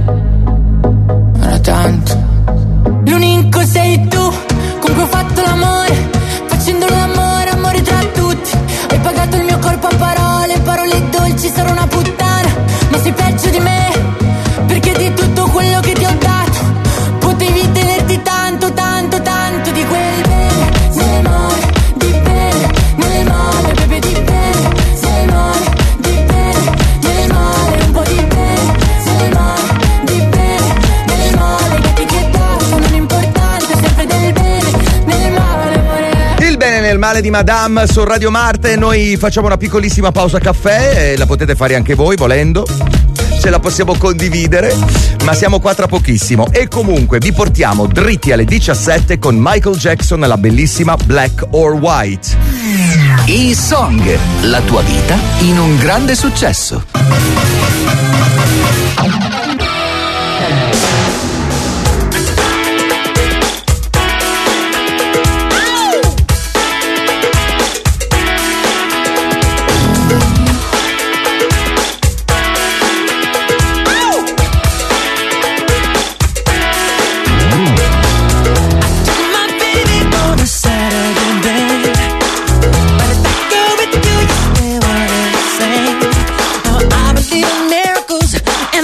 Era tanto. L'unico sei tu, con cui ho fatto l'amore, facendo l'amore, amore tra tutti. Hai pagato il mio corpo a parole, parole dolci, sarò una puttana, ma sei peggio di me, perché di tutto quello che ti ho dato, potevi tenerti tanto, tanto, tanto di quel bene, nel male, di bene, nel male, bebe di bene, nel male, di bene, nel male, un po' di bene, nel male, di bene, nel male, che ti che dato, non importante, sempre del bene, nel male, amore. Il bene nel male di Madame su Radio Marte. Noi facciamo una piccolissima pausa caffè, e la potete fare anche voi volendo, ce la possiamo condividere, ma siamo qua tra pochissimo. E comunque vi portiamo dritti alle diciassette con Michael Jackson e la bellissima Black or White. E-Song, la tua vita in un grande successo.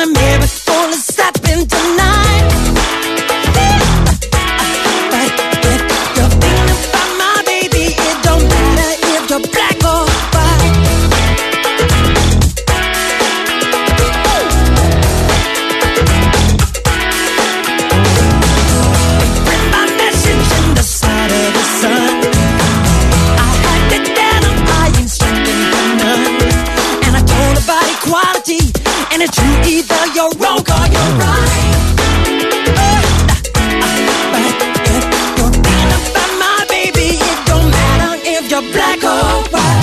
a miracle is happening tonight. But if you're thinking about my baby, it don't matter if you're black or white. Print my message in the side of the sun. I had it down, I ain't striking for none. And I told about equality, and it's true, either you're wrong or you're right. You're black or white.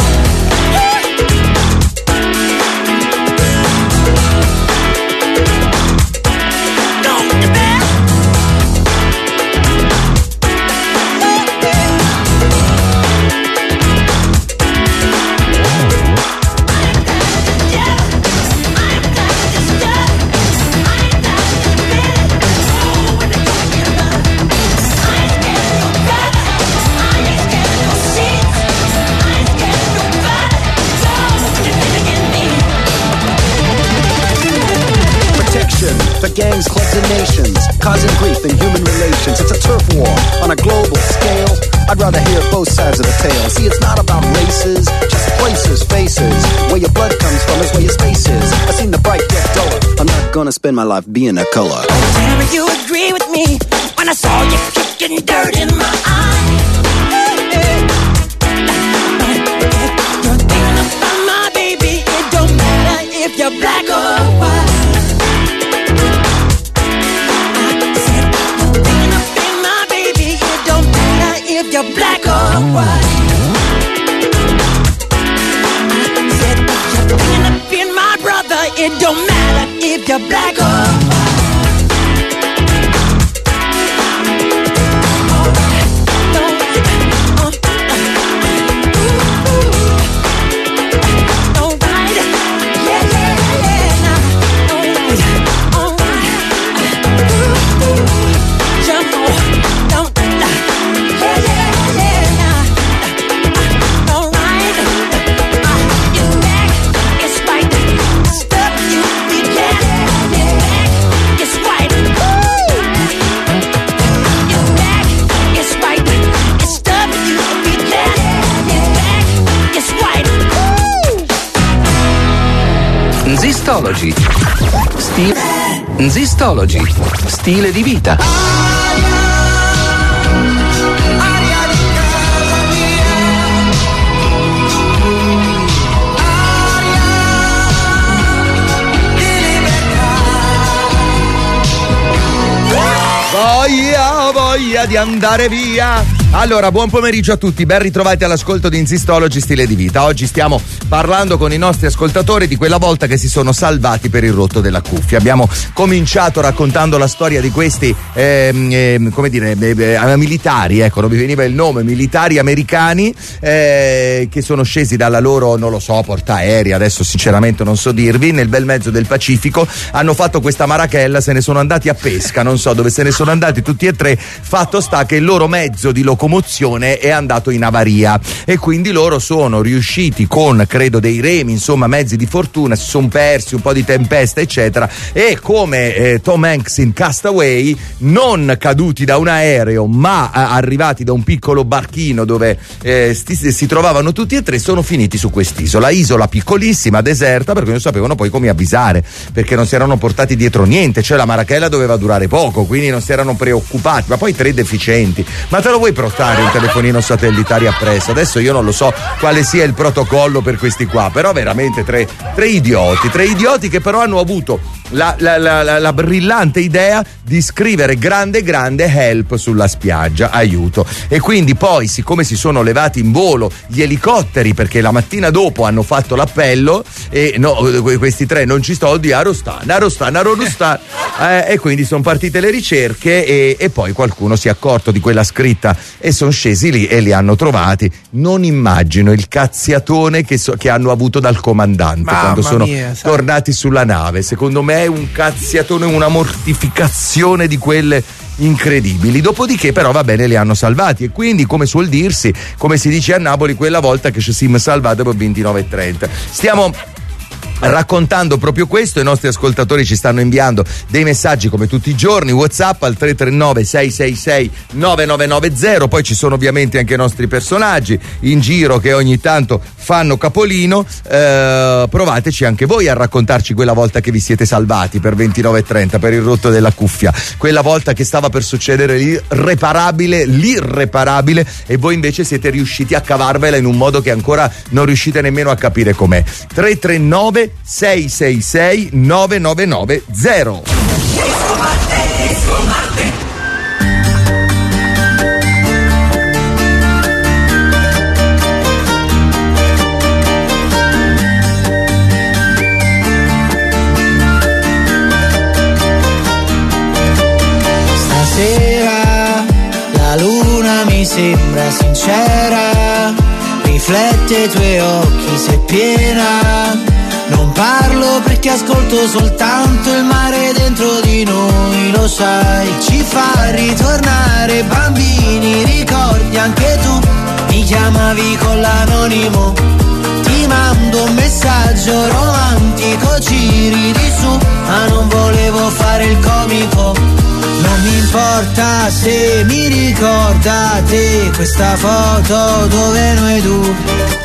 For gangs, clubs, and nations, causing grief in human relations. It's a turf war on a global scale. I'd rather hear both sides of the tale. See, it's not about races, just places, faces. Where your blood comes from is where your space is. I've seen the bright get duller. I'm not gonna spend my life being a color. Tell me you agree with me when I saw you kicking dirt in my eye. You're thinking about my baby. It don't matter if you're black or white. If you're black or white. I said you're thinking of being my brother. It don't matter if you're black or white. Nzistology. Stile. Nzistology. Stile di vita. Voglia, voglia di andare via. Allora, buon pomeriggio a tutti, ben ritrovati all'ascolto di Nzistology Stile di Vita. Oggi stiamo parlando con i nostri ascoltatori di quella volta che si sono salvati per il rotto della cuffia. Abbiamo cominciato raccontando la storia di questi, ehm, ehm, come dire, eh, militari, ecco, non mi veniva il nome, militari americani eh, che sono scesi dalla loro, non lo so, portaerei, adesso sinceramente non so dirvi, nel bel mezzo del Pacifico, hanno fatto questa marachella, se ne sono andati a pesca, non so dove se ne sono andati tutti e tre, fatto sta che il loro mezzo di locomozione locomozione è andato in avaria e quindi loro sono riusciti con, credo, dei remi, insomma mezzi di fortuna, si sono persi, un po' di tempesta eccetera, e come eh, Tom Hanks in Castaway, non caduti da un aereo ma eh, arrivati da un piccolo barchino dove eh, sti, si trovavano tutti e tre, sono finiti su quest'isola, isola piccolissima, deserta, perché non sapevano poi come avvisare, perché non si erano portati dietro niente, cioè la marachella doveva durare poco, quindi non si erano preoccupati, ma poi tre deficienti, ma te lo vuoi portare un telefonino satellitare appresso? Adesso io non lo so quale sia il protocollo per questi qua, però veramente tre, tre idioti, tre idioti che però hanno avuto la, la, la, la, la brillante idea di scrivere grande grande help sulla spiaggia, aiuto, e quindi poi, siccome si sono levati in volo gli elicotteri, perché la mattina dopo hanno fatto l'appello e no, questi tre non ci sto di Arostan, Arostan, Arostan eh, e quindi sono partite le ricerche e, e poi qualcuno si è accorto di quella scritta e sono scesi lì e li hanno trovati. Non immagino il cazziatone che, so, che hanno avuto dal comandante Mamma quando sono mia, tornati sulla nave. Secondo me è un cazziatone, una mortificazione di quelle incredibili. Dopodiché però va bene, li hanno salvati e quindi, come suol dirsi, come si dice a Napoli, quella volta che ci siamo salvati per ventinove e trenta. Stiamo raccontando proprio questo. I nostri ascoltatori ci stanno inviando dei messaggi come tutti i giorni, WhatsApp al tre tre nove sei sei sei nove nove nove zero. Poi ci sono ovviamente anche i nostri personaggi in giro che ogni tanto fanno capolino. Eh, provateci anche voi a raccontarci quella volta che vi siete salvati per ventinove e trenta per il rotto della cuffia, quella volta che stava per succedere l'irreparabile l'irreparabile e voi invece siete riusciti a cavarvela in un modo che ancora non riuscite nemmeno a capire com'è. tre tre nove sei sei sei nove nove nove zero. Stasera la luna mi sembra sincera, riflette i tuoi occhi se piena. Non parlo perché ascolto soltanto il mare dentro di noi, lo sai, ci fa ritornare bambini, ricordi anche tu, mi chiamavi con l'anonimo, ti mando un messaggio romantico, ci ridi su, ma non volevo fare il comico, non mi importa se mi ricorda te questa foto dove noi due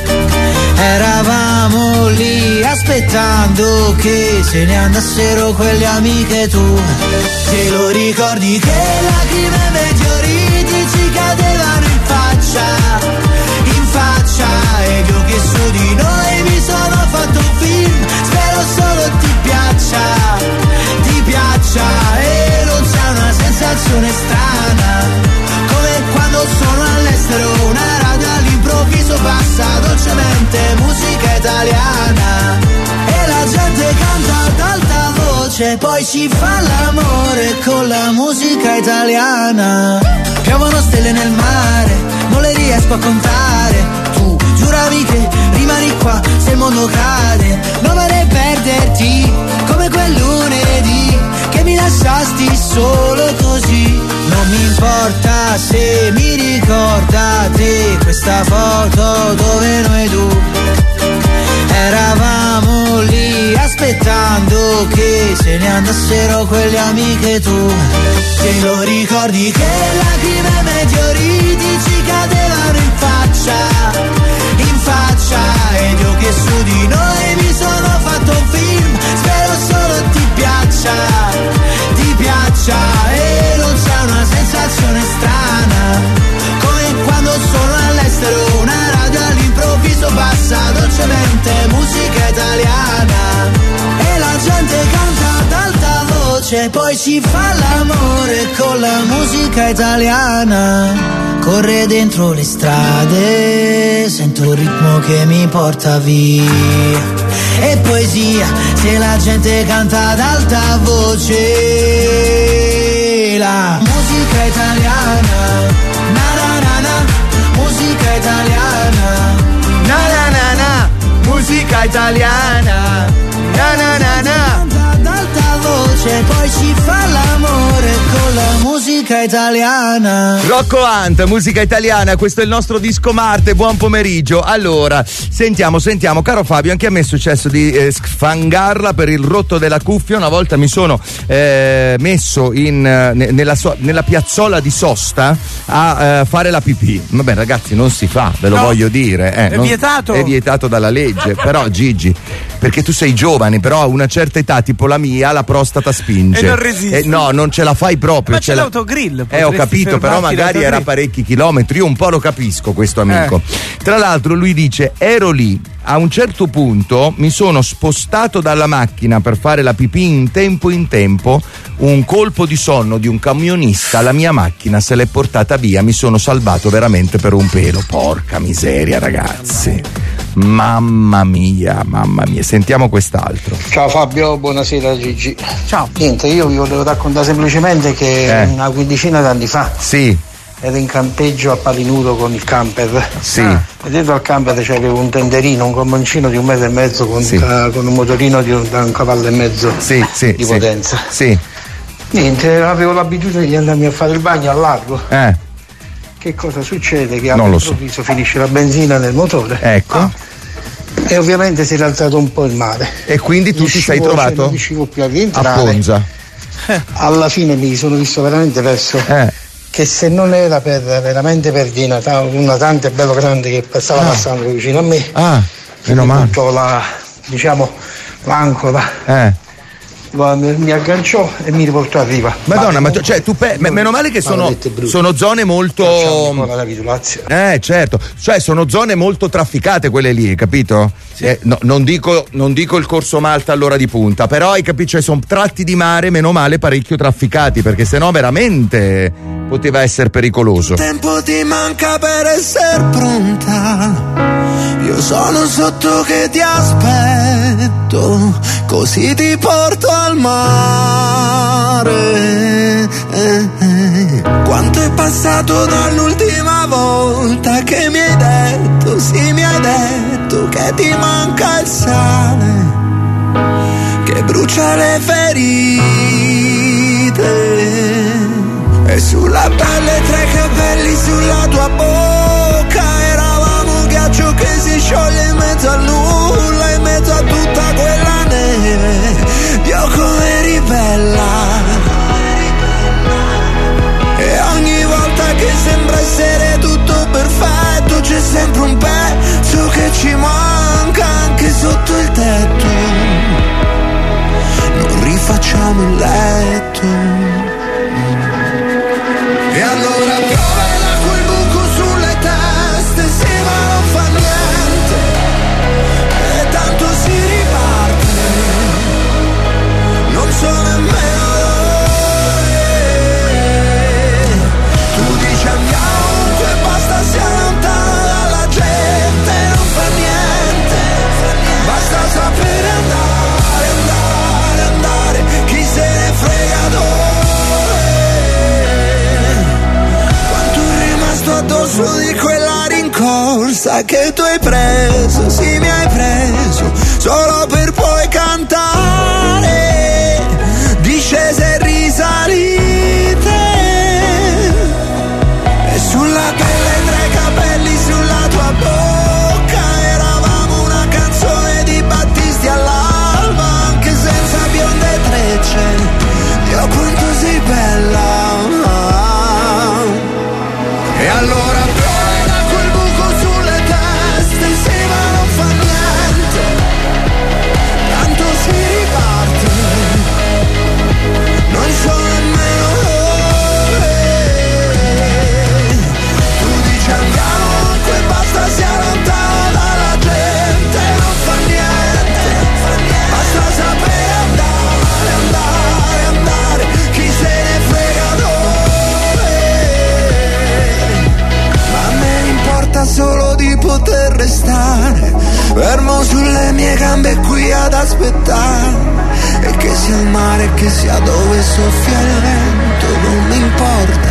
eravamo lì aspettando che se ne andassero quelle amiche tue. Te lo ricordi che lacrime e meteoriti ci cadevano in faccia, in faccia, ed io che su di noi mi sono fatto un film, spero solo ti piaccia, ti piaccia, e non c'è una sensazione strana, come quando sono all'estero, una radio all'improvviso passa dolcemente musica italiana e la gente canta ad alta voce, poi si fa l'amore con la musica italiana. Piovono stelle nel mare, non le riesco a contare, tu giuravi che rimani qua se il mondo cade, non vorrei perderti come quel lunedì che mi lasciasti solo così. Non mi importa se mi ricorda te questa foto dove noi due eravamo lì aspettando che se ne andassero quelle amiche tue. Te lo ricordi che lacrime e meteoriti ci cadevano in faccia, in faccia, ed io che su di noi mi sono fatto un film, spero solo ti piaccia, ti piaccia, e non c'è una sensazione strana, come quando sono all'estero, una radio all'improvviso passa dolcemente musica italiana e la gente canta ad alta voce, poi si fa l'amore con la musica italiana. Corre dentro le strade, sento il ritmo che mi porta via, e poesia se la gente canta ad alta voce. La musica italiana, na na na na, musica italiana, na na na na, musica italiana, na na na na. Ad alta voce, poi si fa l'amore con la musica italiana. Rocco Hunt, musica italiana, questo è il nostro disco Marte, buon pomeriggio. Allora, sentiamo, sentiamo, caro Fabio, anche a me è successo di eh, sfangarla per il rotto della cuffia. Una volta mi sono eh, messo in, eh, nella, so, nella piazzola di sosta a eh, fare la pipì. Vabbè ragazzi, non si fa, ve lo no, voglio dire. Eh, è non, vietato. È vietato dalla legge, però Gigi, perché tu sei giovane, però a una certa età, tipo la mia, la prostata spinge. E non resiste. Eh, no, non ce la fai proprio. Ma c'è la... l'autogrill. Eh, ho capito, però magari era parecchi chilometri. Io un po' lo capisco questo amico. Eh. Tra l'altro lui dice: ero lì, a un certo punto mi sono spostato dalla macchina per fare la pipì in tempo in tempo, un colpo di sonno di un camionista, la mia macchina se l'è portata via, mi sono salvato veramente per un pelo. Porca miseria ragazzi, mamma mia, mamma mia. Sentiamo quest'altro. Ciao Fabio, buonasera Gigi. Ciao. Niente, io vi volevo raccontare semplicemente che Eh. una quindicina d'anni fa Sì, ero in campeggio a Palinuro con il camper. sì, E dentro al camper c'avevo un tenderino, un gommoncino di un metro e mezzo con, Sì. eh, con un motorino di un, da un cavallo e mezzo sì, sì, di sì. potenza. Sì, Niente, avevo l'abitudine di andarmi a fare il bagno al largo. eh, Che cosa succede? Che Non lo so. all'improvviso finisce la benzina nel motore. ecco. e ovviamente si è rialzato un po' il mare. E quindi tu ti sei trovato? Non riuscivo più a rientrare. A Ponza. Alla fine mi sono visto veramente perso. Eh. Che se non era per veramente per di Natale, un natante bello grande che stava ah. passando vicino a me. Ah, meno male. La, diciamo, l'ancora. Eh. Mi agganciò e mi riportò a riva. Madonna, ma tu, cioè tu pe- m- meno male che sono, sono zone molto. Eh, certo, cioè sono zone molto trafficate quelle lì, capito? Sì. Eh, no, non dico non dico il Corso Malta all'ora di punta, però hai capito, cioè sono tratti di mare meno male parecchio trafficati, perché sennò veramente poteva essere pericoloso. Tempo ti manca per essere pronta. Io sono sotto che ti aspetto, così ti porto al mare. Eh, eh. Quanto è passato dall'ultima volta che mi hai detto, sì mi hai detto che ti manca il sale, che brucia le ferite. E sulla pelle tre capelli sulla tua bocca, eravamo un ghiaccio che si scioglie in mezzo al nulla, in mezzo a tutta quella neve. Io come ribella, e ogni volta che sembra essere tutto perfetto c'è sempre un pezzo che ci manca anche sotto il tetto. Non rifacciamo il letto. E allora piove l'acqua e il buco sulle teste, sì ma non fa niente, e tanto si riparte, non so nemmeno dove. Tu dici andiamo ovunque, basta sia lontano dalla gente, non fa niente, basta sapere andare, andare, andare, chi se ne frega dove. Addosso di quella rincorsa che tu hai preso, sì mi hai preso, solo per poi cantare discese e risalite. E sulla pelle tre capelli sulla tua bocca, eravamo una canzone di Battisti all'alba, anche senza bionde trecce. Dio quanto sei bella. E allora piove da quel buco sulle teste, sì ma non fa niente, tanto si riparte, non so nemmeno dove. Tu dici andiamo ovunque, basta sia lontano dalla gente, non fa niente, basta sapere andare, andare, andare, chi se ne frega dove. Solo di poter restare fermo sulle mie gambe qui ad aspettare, e che sia il mare, che sia dove soffia il vento, non mi importa.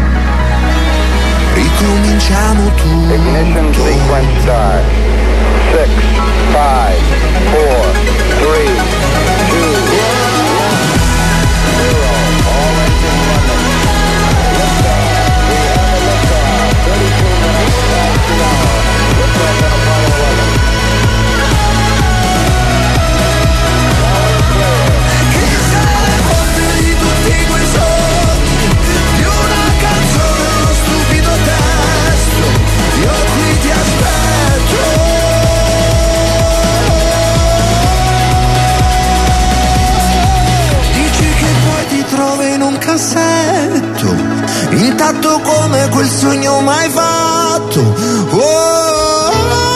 Ricominciamo tutto. Ignition sequence start. six, five, four, three, two, zero. All engine running. Liftoff. We have a liftoff. thirty-two minutes. Che sale forte di tutti quei sogni, di una canzone, uno stupido testo, io qui ti aspetto. Dici che poi ti trovi in un cassetto, intatto come quel sogno mai fatto. Oh,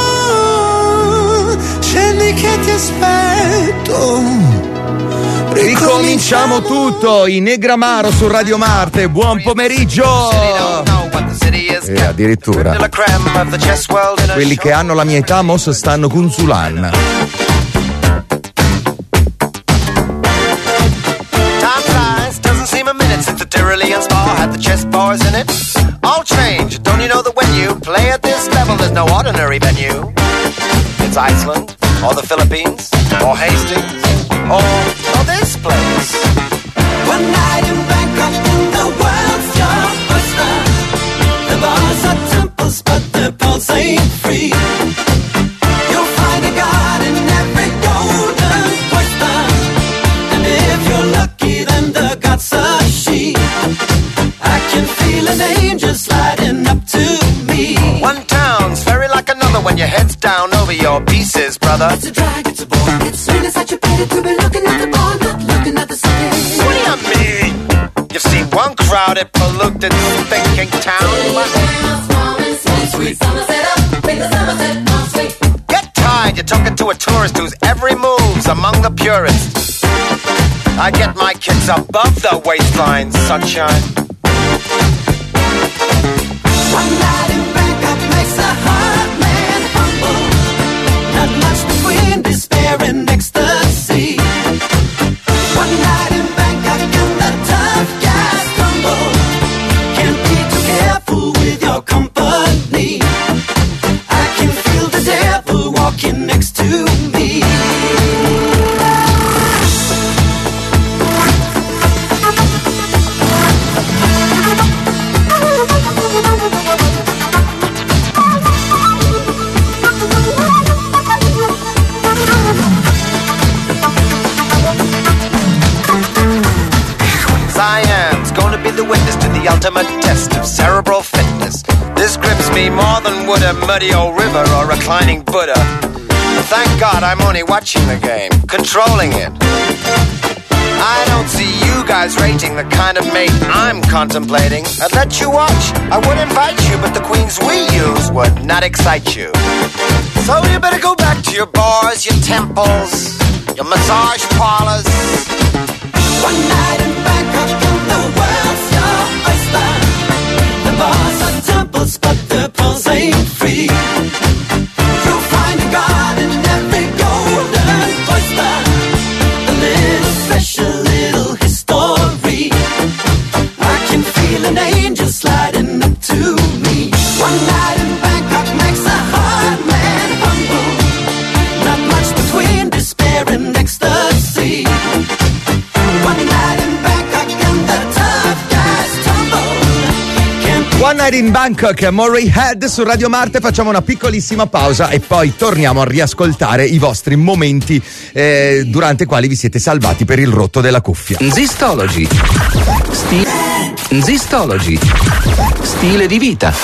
scendi che ti aspetto. Ricominciamo tutto in Negramaro su Radio Marte. Buon pomeriggio. E addirittura quelli che hanno la mia età mos stanno con Zulan. Since the Tyrolean Spa had the chess bars in it, all change. Don't you know that when you play at this level, there's no ordinary venue? It's Iceland, or the Philippines, or Hastings, or, or this place. One night in Bangkok, the world's your oyster. The bars are temples, but the pulse ain't free. You'll find a guy pieces, brother. It's a drag, it's a bore. It's really such a pity to be looking at the bar, not looking at the city. What do you mean? You've seen one crowded, polluted, thinking town. Get tired, you're talking to a tourist whose every move's among the purists. I get my kicks above the waistline, sunshine. One night in Bangkok makes a hard man humble. Not much between despair and ecstasy. One night in Bangkok and the tough guys crumble. Can't be too careful with your company. I can feel the devil walking next to me. Siam's gonna be the witness to the ultimate test of cerebral fitness. This grips me more than would a muddy old river or reclining Buddha. But thank God I'm only watching the game, controlling it. I don't see you guys rating the kind of mate I'm contemplating. I'd let you watch, I would invite you, but the queens we use would not excite you. So you better go back to your bars, your temples, your massage parlors. One night in Bangkok and the world's your oyster. The bars are temples, but the pearls ain't free. You'll find a god in every golden oyster. A little special, little history. I can feel an angel sliding up to me. One night in Bangkok makes a hard man humble. Not much between despair and ecstasy. One night in Bangkok and the tough guys tumble. One Night in Bangkok, Motorhead su Radio Marte. Facciamo una piccolissima pausa e poi torniamo a riascoltare i vostri momenti eh, durante i quali vi siete salvati per il rotto della cuffia. Zistology. Sti- Zistology. Stile di vita.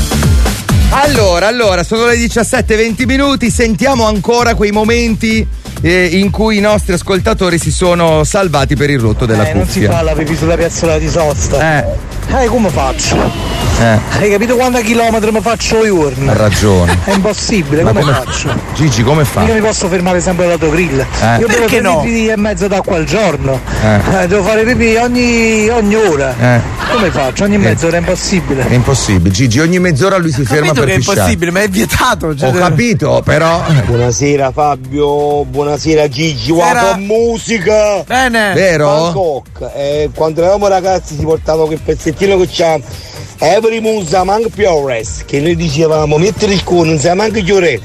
Allora, allora, sono le diciassette e venti minuti, sentiamo ancora quei momenti eh, in cui i nostri ascoltatori si sono salvati per il rotto della eh, cuffia. Non si fa la pipì sulla piazzola di sosta. Eh. Eh, come faccio? Eh. Hai capito quanti chilometri mi faccio giorno? Ha ragione. È impossibile, Ma come, come faccio? Gigi, come fa? Mica mi posso fermare sempre all'autogrill. Eh. Io Perché bevo no? tre litri e mezzo d'acqua al giorno. Eh. Eh, devo fare pipì ogni, ogni ora. Eh. Come faccio? Ogni mezz'ora è impossibile. È impossibile, Gigi, ogni mezz'ora lui si ferma per che è pisciare. impossibile, ma è vietato. Cioè Ho capito, però. Buonasera Fabio, buonasera Gigi, guarda musica! Bene! Vero? Bangkok. Eh, quando eravamo ragazzi si portava quel pezzettino che c'ha Every musa manca piores, che noi dicevamo mettere il cuore, non sa manca chiore.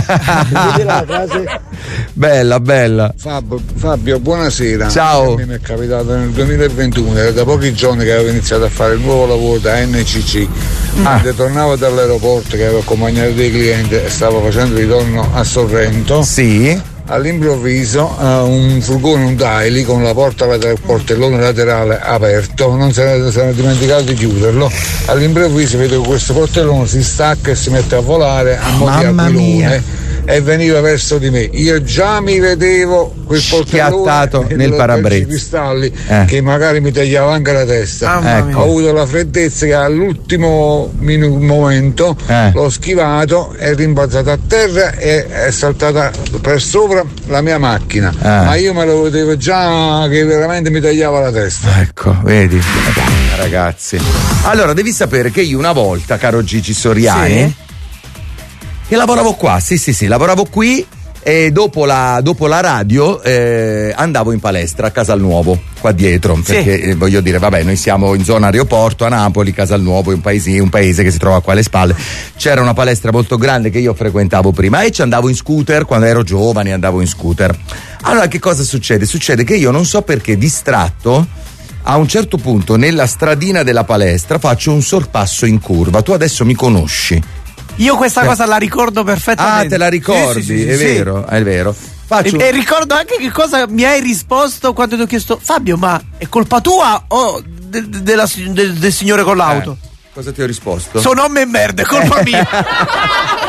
la frase? Bella, bella. Fabio, Fabio, buonasera. Ciao. A me mi è capitato nel duemilaventuno, era da pochi giorni che avevo iniziato a fare il nuovo lavoro da N C C. Ah. Tornavo dall'aeroporto che avevo accompagnato dei clienti e stavo facendo ritorno a Sorrento. Sì. All'improvviso uh, un furgone, un daily con la porta laterale, il portellone laterale aperto, non se ne, se ne è dimenticato di chiuderlo. All'improvviso vedo che questo portellone si stacca e si mette a volare a mo' di aquilone e veniva verso di me. Io già mi vedevo quel portellone nel parabrezza, cristalli eh. che magari mi tagliava anche la testa. Ecco. Ho avuto la freddezza che all'ultimo minu- momento eh. l'ho schivato, è rimbalzato a terra e è saltata per sopra la mia macchina, eh. ma io me lo vedevo già che veramente mi tagliava la testa. Ecco, vedi, ragazzi. Allora, devi sapere che io una volta, caro Gigi Soriani, sì? che lavoravo qua, sì sì sì, lavoravo qui e dopo la, dopo la radio eh, andavo in palestra a Casalnuovo, qua dietro, perché sì. eh, voglio dire, vabbè, noi siamo in zona aeroporto a Napoli, Casalnuovo è un paese, un paese che si trova qua alle spalle. C'era una palestra molto grande che io frequentavo prima e ci andavo in scooter, quando ero giovane andavo in scooter. Allora che cosa succede? Succede che io non so perché, distratto, a un certo punto nella stradina della palestra faccio un sorpasso in curva. Tu adesso mi conosci. Io questa eh. cosa la ricordo perfettamente. Ah, te la ricordi? Sì, sì, sì, è sì. vero, è vero. Faccio... E, e ricordo anche che cosa mi hai risposto quando ti ho chiesto: Fabio, ma è colpa tua o de, de, de la, de, del signore con l'auto? Eh, cosa ti ho risposto? Sono me merda, è colpa mia.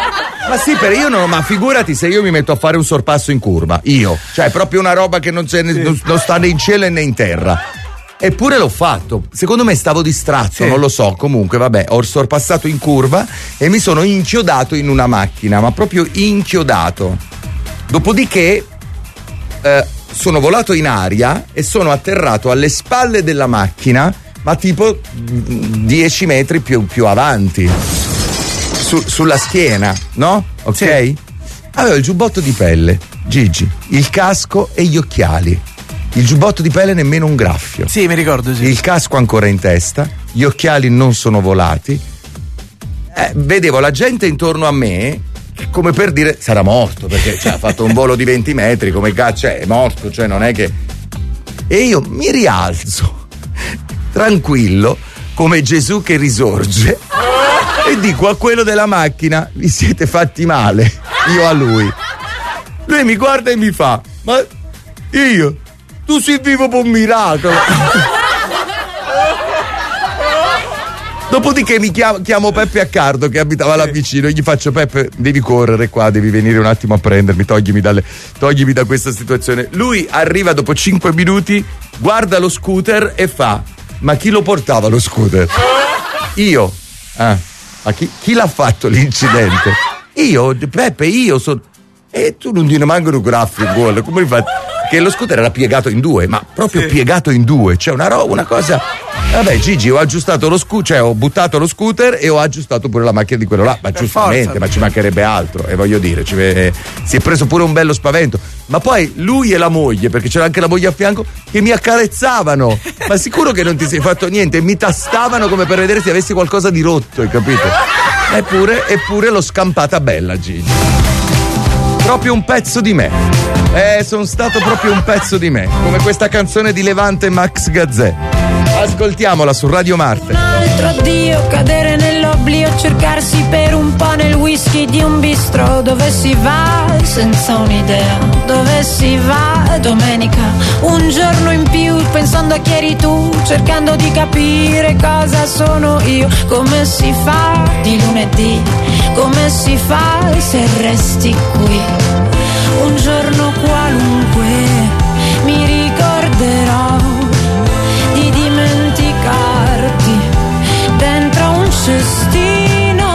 Ma sì, per io no, ma figurati se io mi metto a fare un sorpasso in curva, io, cioè proprio una roba che non, c'è, sì. non, non sta né in cielo né in terra. Eppure l'ho fatto, secondo me stavo distratto, sì. non lo so, comunque vabbè, ho sorpassato in curva e mi sono inchiodato in una macchina, ma proprio inchiodato. Dopodiché eh, sono volato in aria e sono atterrato alle spalle della macchina, ma tipo dieci metri più, più avanti. Su, sulla schiena, no? Ok? Sì. Avevo il giubbotto di pelle, Gigi, il casco e gli occhiali. Il giubbotto di pelle nemmeno un graffio. Sì, mi ricordo, sì. Il casco ancora in testa, gli occhiali non sono volati. Eh, vedevo la gente intorno a me, come per dire, sarà morto, perché cioè, ha fatto un volo di venti metri, come cazzo, è morto, cioè non è che... E io mi rialzo, tranquillo, come Gesù che risorge. E dico a quello della macchina: vi siete fatti male? Io a lui. Lui mi guarda e mi fa: ma io, tu sei vivo per un miracolo. Dopodiché mi chiamo, chiamo Peppe Accardo che abitava là vicino e gli faccio: Peppe, devi correre qua, devi venire un attimo a prendermi, toglimi, dalle, toglimi da questa situazione. Lui arriva dopo cinque minuti, guarda lo scooter e fa: ma chi lo portava lo scooter? Io. Ah. Ma chi, chi l'ha fatto l'incidente? Io, Peppe, io sono. E tu non ti ne mancano graffi, come li fai? Che lo scooter era piegato in due, ma proprio sì. piegato in due, cioè una roba, una cosa. Vabbè, Gigi, ho aggiustato lo scooter, cioè ho buttato lo scooter e ho aggiustato pure la macchina di quello là, ma per giustamente, forza. Ma ci mancherebbe altro, e voglio dire, ci, eh, si è preso pure un bello spavento. Ma poi lui e la moglie, perché c'era anche la moglie a fianco, che mi accarezzavano. Ma sicuro che non ti sei fatto niente? Mi tastavano come per vedere se avessi qualcosa di rotto, hai capito? Eppure, eppure l'ho scampata bella, Gigi. Proprio un pezzo di me. Eh, sono stato proprio un pezzo di me. Come questa canzone di Levante Max Gazzè. Ascoltiamola su Radio Marte. Un altro addio, cadere nell'oblio, cercarsi per un po' nel whisky di un bistro. Dove si va senza un'idea, dove si va domenica. Un giorno in più pensando a chi eri tu, cercando di capire cosa sono io. Come si fa di lunedì, come si fa se resti qui. Un giorno qualunque mi ricorderò di dimenticarti dentro un cestino.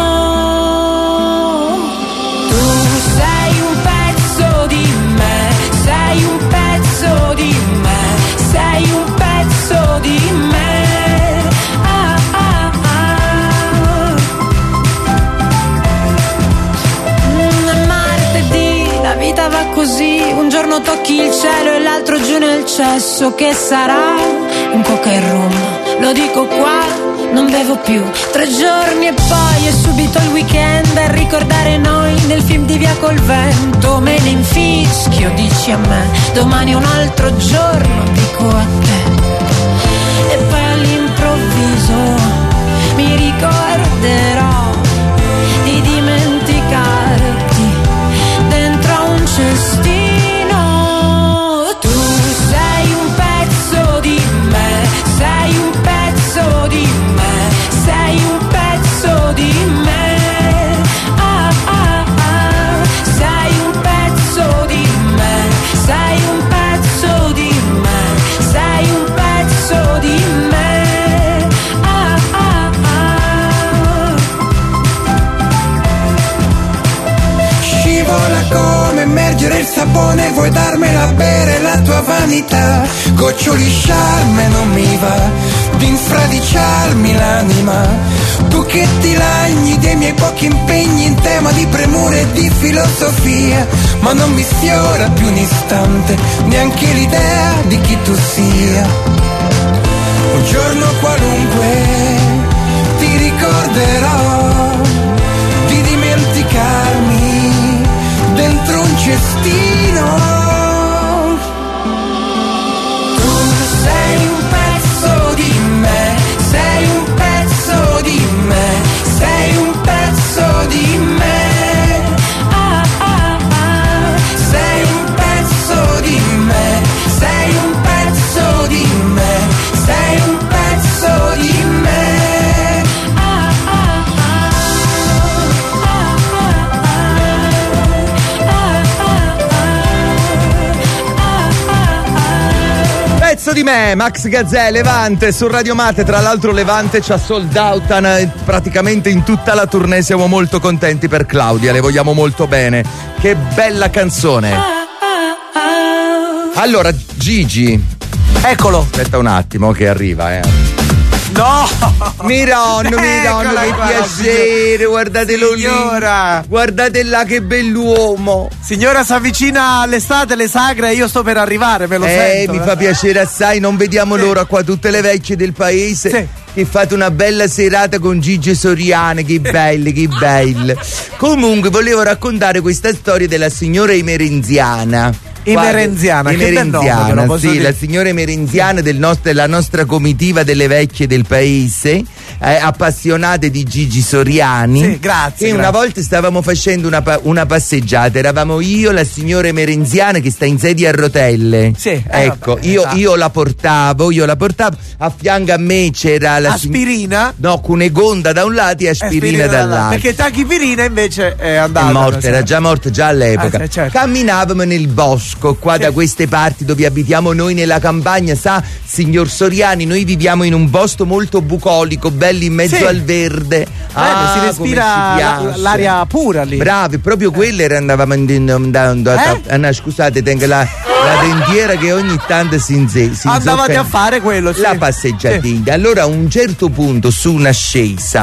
Tu sei un pezzo di me, sei un pezzo di me, sei un pezzo di me. Ah, ah, ah. Mm, martedì la vita va così, un giorno tocchi il cielo e l'altro giù nel cesso. Che sarà? Un coca e rum, lo dico qua, non bevo più. Tre giorni e poi è subito il weekend a ricordare noi nel film di Via col vento. Me ne infischio, dici a me, domani è un altro giorno, dico a te. E poi all'improvviso mi ricorderò di dimenticarti dentro un cestino. Tu sei un pezzo di me, sei un pezzo di me, sei un pezzo di me. Ah, ah, ah. Sei un pezzo di me, sei un pezzo di me, sei un pezzo di me. Ah, ah, ah. Scivola come immergere il sapone, vuoi darmela a bere la tua vanità. Goccioli sciarme non mi va di infradiciarmi l'anima. Tu che ti lagni dei miei pochi impegni in tema di premure e di filosofia, ma non mi sfiora più un istante neanche l'idea di chi tu sia. Un giorno qualunque ti ricorderò di dimenticarmi dentro un cestino. Tu sei un pezzo di me, sei un pezzo di me, sei un pezzo di me. Ah, ah, ah. Sei un pezzo di me, sei un pezzo di me, sei un pezzo di me. Ah, ah, ah. Ah, ah, ah. me, Max Gazzè, Levante su Radio Mate. Tra l'altro Levante c'ha sold out eh, praticamente in tutta la tournée. Siamo molto contenti per Claudia, le vogliamo molto bene. Che bella canzone. Allora Gigi, eccolo. Aspetta un attimo che arriva, eh. No! Mironno, Mironno, che qua, piacere, guardatelo signora. lì. Guardate là che bell'uomo. Signora, si avvicina l'estate, le sagre e io sto per arrivare, me lo eh, sento. Mi fa piacere assai, non vediamo sì. l'ora qua, tutte le vecchie del paese. Sì. Che fate una bella serata con Gigi Soriano, che belle, che belle. Comunque volevo raccontare questa storia della signora Emerenziana. Emerenziana, che bel nome, sì, dire. La signora Emerenziana del nostro, della nostra comitiva delle vecchie del paese, eh, appassionate di Gigi Soriani. Sì, grazie. E grazie. una volta stavamo facendo una, una passeggiata, eravamo io, la signora Emerenziana che sta in sedia a rotelle. Sì, eh, ecco, vabbè, io, esatto. io la portavo, io la portavo, a fianco a me c'era la aspirina? Sig- no, Cunegonda da un lato e aspirina, aspirina dall'altro. Perché Tachipirina invece è andata. È morta, era già morta già all'epoca. Ah, sì, certo. Camminavamo nel bosco. Qua sì. Da queste parti dove abitiamo noi nella campagna, sa signor Soriani, noi viviamo in un posto molto bucolico, belli in mezzo sì. al verde. Ah, si respira ci l'aria pura lì. Bravi, proprio quelle era andavamo andando a, eh? a, a, scusate, tengo la, la dentiera che ogni tanto si inze, si andavate a fare quello sì. La passeggiatina sì. Allora a un certo punto su un'ascesa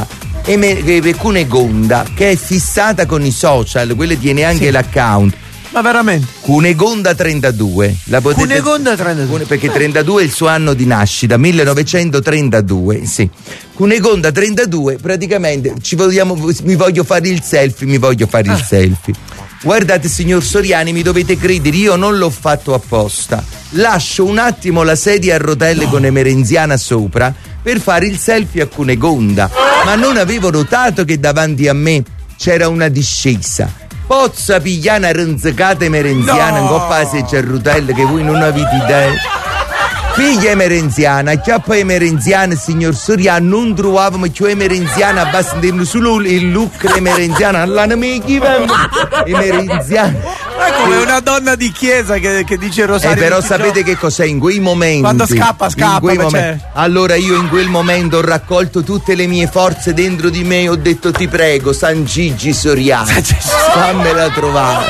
e Cunegonda che è fissata con i social, quelle tiene anche sì. l'account. Ma veramente? Cunegonda trentadue. La potete... Cunegonda trentadue. Perché trentadue è il suo anno di nascita, millenovecentotrentadue, sì. Cunegonda trentadue, praticamente ci vogliamo, mi voglio fare il selfie, mi voglio fare ah. il selfie. Guardate signor Soriani, mi dovete credere, io non l'ho fatto apposta. Lascio un attimo la sedia a rotelle no. con Emerenziana sopra per fare il selfie a Cunegonda, ma non avevo notato che davanti a me c'era una discesa. Pozza pigliana ronzicata emerenziana, no. in coppa la seggia a rotelle che voi non avete idea. Figlia emerenziana, chiappa emerenziana, signor Soriano, non trovavamo più emerenziana, basta solo il look emerenziana, all'anamichi emerenziana. È come una donna di chiesa che, che dice rosario. Eh, però sapete che cos'è? In quei momenti. Quando scappa, scappa. Momenti, allora io in quel momento ho raccolto tutte le mie forze dentro di me e ho detto ti prego, San Gigi Soriano, fammela trovare.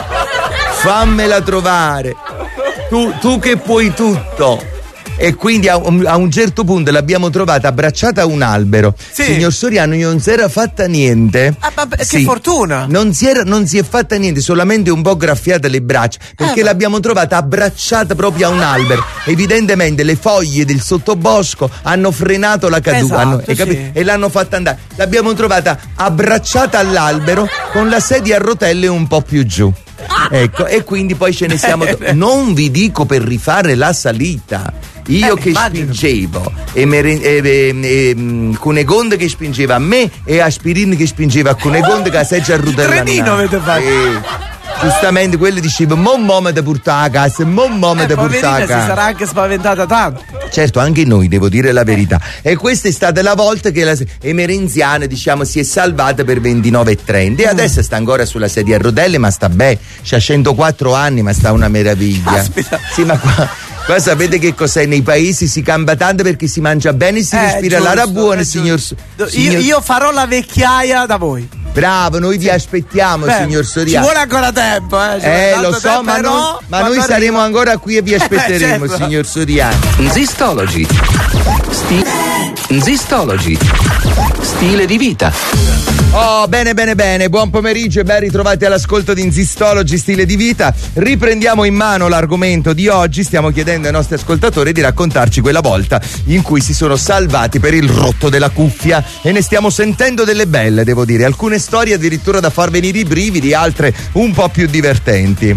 Fammela trovare. Tu, tu che puoi tutto. E quindi a un, a un certo punto l'abbiamo trovata abbracciata a un albero. Sì. Signor Soriano non si era fatta niente. Ah, ma che sì. fortuna! Non si, era, non si è fatta niente, solamente un po' graffiata le braccia. Perché ah, l'abbiamo trovata abbracciata proprio a un albero. Evidentemente le foglie del sottobosco hanno frenato la caduta. Esatto, hanno, sì. E l'hanno fatta andare. L'abbiamo trovata abbracciata all'albero con la sedia a rotelle un po' più giù. Ecco, e quindi poi ce ne siamo. To- non vi dico per rifare la salita. Io eh, che immagino. spingevo e, mere- e, e, e Cunegonda che spingeva a me e Aspirin che spingeva a Cunegonda che a seggia a rotella. Trenino avete fatto. E, giustamente quello diceva mo mo me da portare a casa, mo mo me eh, da portare a casa. Si sarà anche spaventata tanto. Certo, anche noi, devo dire la verità. E questa è stata la volta che la Emerenziana, diciamo, si è salvata per ventinove e trenta. E adesso sta ancora sulla sedia a rotelle, ma sta bene. C'ha centoquattro anni, ma sta una meraviglia. Aspetta. Sì, ma qua. Qua sapete che cos'è? Nei paesi si campa tanto perché si mangia bene e si eh, respira giusto, l'aria buona, signor, io, signor. Io farò la vecchiaia da voi. Bravo, noi vi aspettiamo, Beh, signor Soriano. Ci vuole ancora tempo, eh? Ci eh, lo so, tempo, ma, però, non, ma noi saremo ancora qui e vi aspetteremo, certo. signor Soriano. Zistology. Sti- Zistology. Stile di vita. Oh, bene, bene, bene, buon pomeriggio e ben ritrovati all'ascolto di Zistology Stile di Vita. Riprendiamo in mano l'argomento di oggi, stiamo chiedendo ai nostri ascoltatori di raccontarci quella volta in cui si sono salvati per il rotto della cuffia e ne stiamo sentendo delle belle, devo dire, alcune storie addirittura da far venire i brividi, altre un po' più divertenti.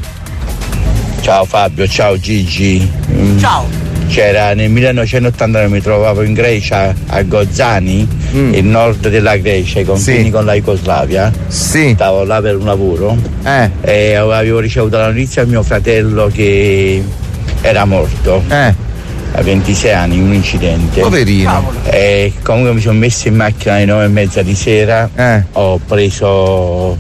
Ciao Fabio, ciao Gigi. Ciao. C'era nel millenovecentottantanove, mi trovavo in Grecia a Gozzani, mm. il nord della Grecia, i confini sì. con la Jugoslavia. Sì. Stavo là per un lavoro eh. e avevo ricevuto la notizia di mio fratello che era morto eh. a ventisei anni in un incidente. Poverino. E comunque mi sono messo in macchina alle nove e mezza di sera, eh. ho preso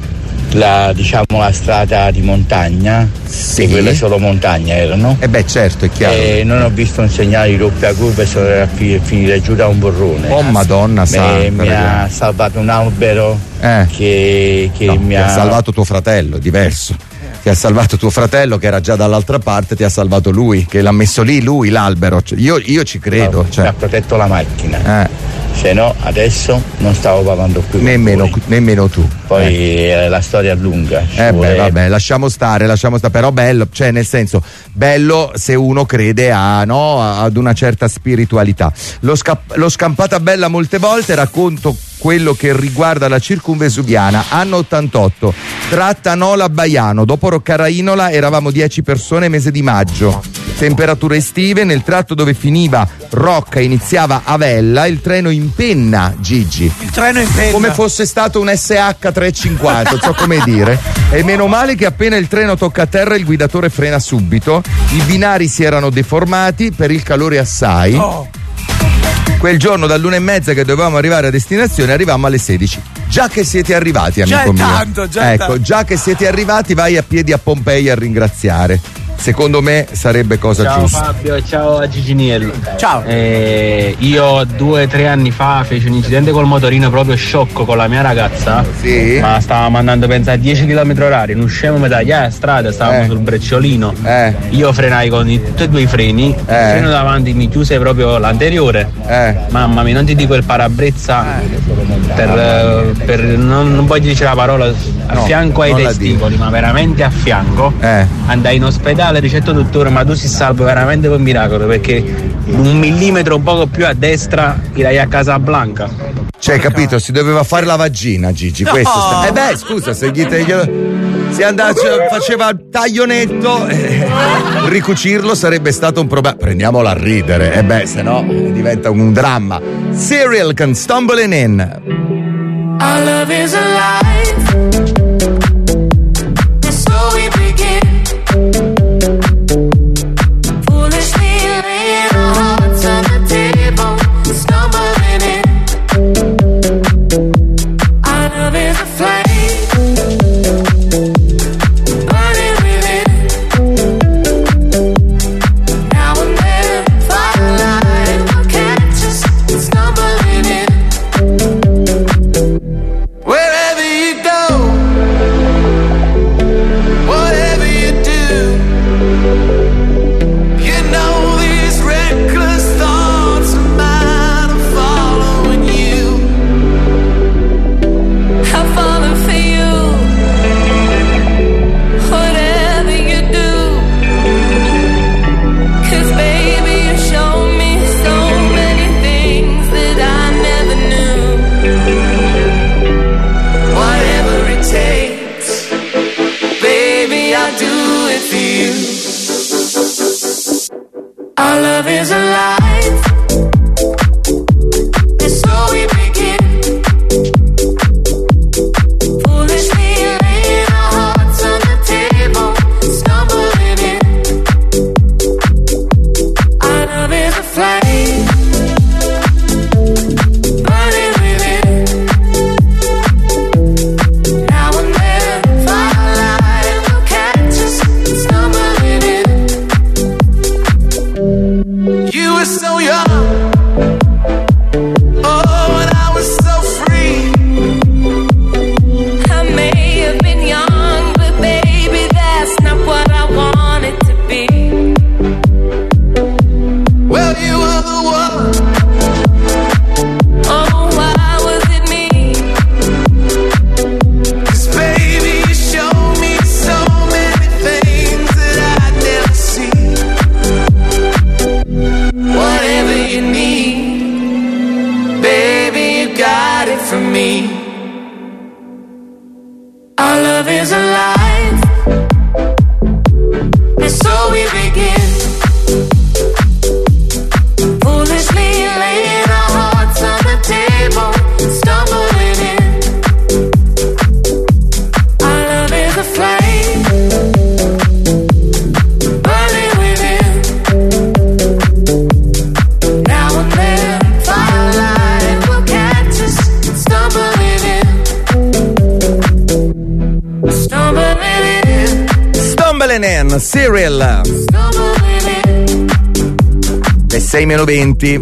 la, diciamo, la strada di montagna, sì. E quelle solo montagna erano. E eh beh, certo, è chiaro. E non ho visto un segnale di doppia curva e sono a finire giù da un burrone. Oh Madonna santa. Mi ha salvato un albero eh. che, che no, mi ha... ha salvato tuo fratello, diverso. Ti ha salvato tuo fratello che era già dall'altra parte, ti ha salvato lui, che l'ha messo lì lui l'albero. Io, io ci credo. No, cioè. Mi ha protetto la macchina. Eh. Se no adesso non stavo parlando più. Nemmeno, nemmeno tu. Poi eh. la storia è lunga. Eh beh, vabbè, lasciamo stare, lasciamo stare, però bello, cioè nel senso, bello se uno crede a, no, ad una certa spiritualità. Lo, sca- lo Scampata Bella molte volte racconto quello che riguarda la circumvesuviana, anno ottantotto, tratta Nola Baiano, dopo Roccarainola eravamo dieci persone, mese di maggio, temperature estive, nel tratto dove finiva Rocca iniziava Avella, il treno in penna, Gigi. Il treno in penna. Come fosse stato un S H trecentocinquanta, non so come dire. E meno male che appena il treno tocca a terra il guidatore frena subito, i binari si erano deformati per il calore assai. Oh. Quel giorno dall'una e mezza che dovevamo arrivare a destinazione arrivammo alle sedici. Già che siete arrivati, amico già è mio. Tanto, già ecco, tanto. già che siete arrivati, vai a piedi a Pompei a ringraziare. Secondo me sarebbe cosa ciao giusta. Ciao Fabio, ciao a Gigi Niello. Ciao. Eh, io due o tre anni fa feci un incidente col motorino proprio sciocco con la mia ragazza. Sì. Ma stavamo andando pensa a dieci chilometri orari, non usciamo metà yeah, strada, stavamo eh. sul brecciolino. Eh. Io frenai con i, tutti e due i freni, il Eh. freno davanti mi chiuse proprio l'anteriore. Eh. Mamma mia, non ti dico il parabrezza per, per non, non voglio dire la parola a No, fianco ai non la testicoli, dico. ma veramente a fianco. Eh. Andai in ospedale, ricetto dottore, ma tu si salvo veramente per miracolo, perché un millimetro un poco più a destra irai a Casablanca. Cioè, capito, si doveva fare la vagina, Gigi. No. Questo sta... Eh beh, scusa, se gli te... si andava, cioè, faceva taglio netto, eh, ricucirlo sarebbe stato un problema. Prendiamolo a ridere, e eh beh, se no eh, diventa un dramma. Serial can stumbling in. Our love is alive. So we begin. Foolishly laying our hearts on the table, stumbling in. Our love is a flame, burning within. Now and then, firelight will catch us, stumbling in. Wherever you go, whatever you do, you know these reckless thoughts of mine are following you. I'm falling for you. Whatever you do, 'cause baby you show me so many things that I never knew. Whatever it takes, baby, I'll do it for you. Our love is alive, and so we begin. Foolishly laying our hearts on the table, stumbling in. Our love is a flame, burning within. Now and then, firelight will catch us, stumbling in. You were so young, oh, and I was so free. I may have been young, but baby, that's not what I wanted to be. Well, you were the one. Oh, why was it me? 'Cause baby, you showed me so many things that I'd never seen. Whatever you need, baby, you got it from me. Our love is alive, and so we begin. Foolishly laying our hearts on the table, stumbling in. Our love is a flame, burning within. Now and then, firelight will catch us, stumbling in. Ryan, Cyril. Le sei meno venti.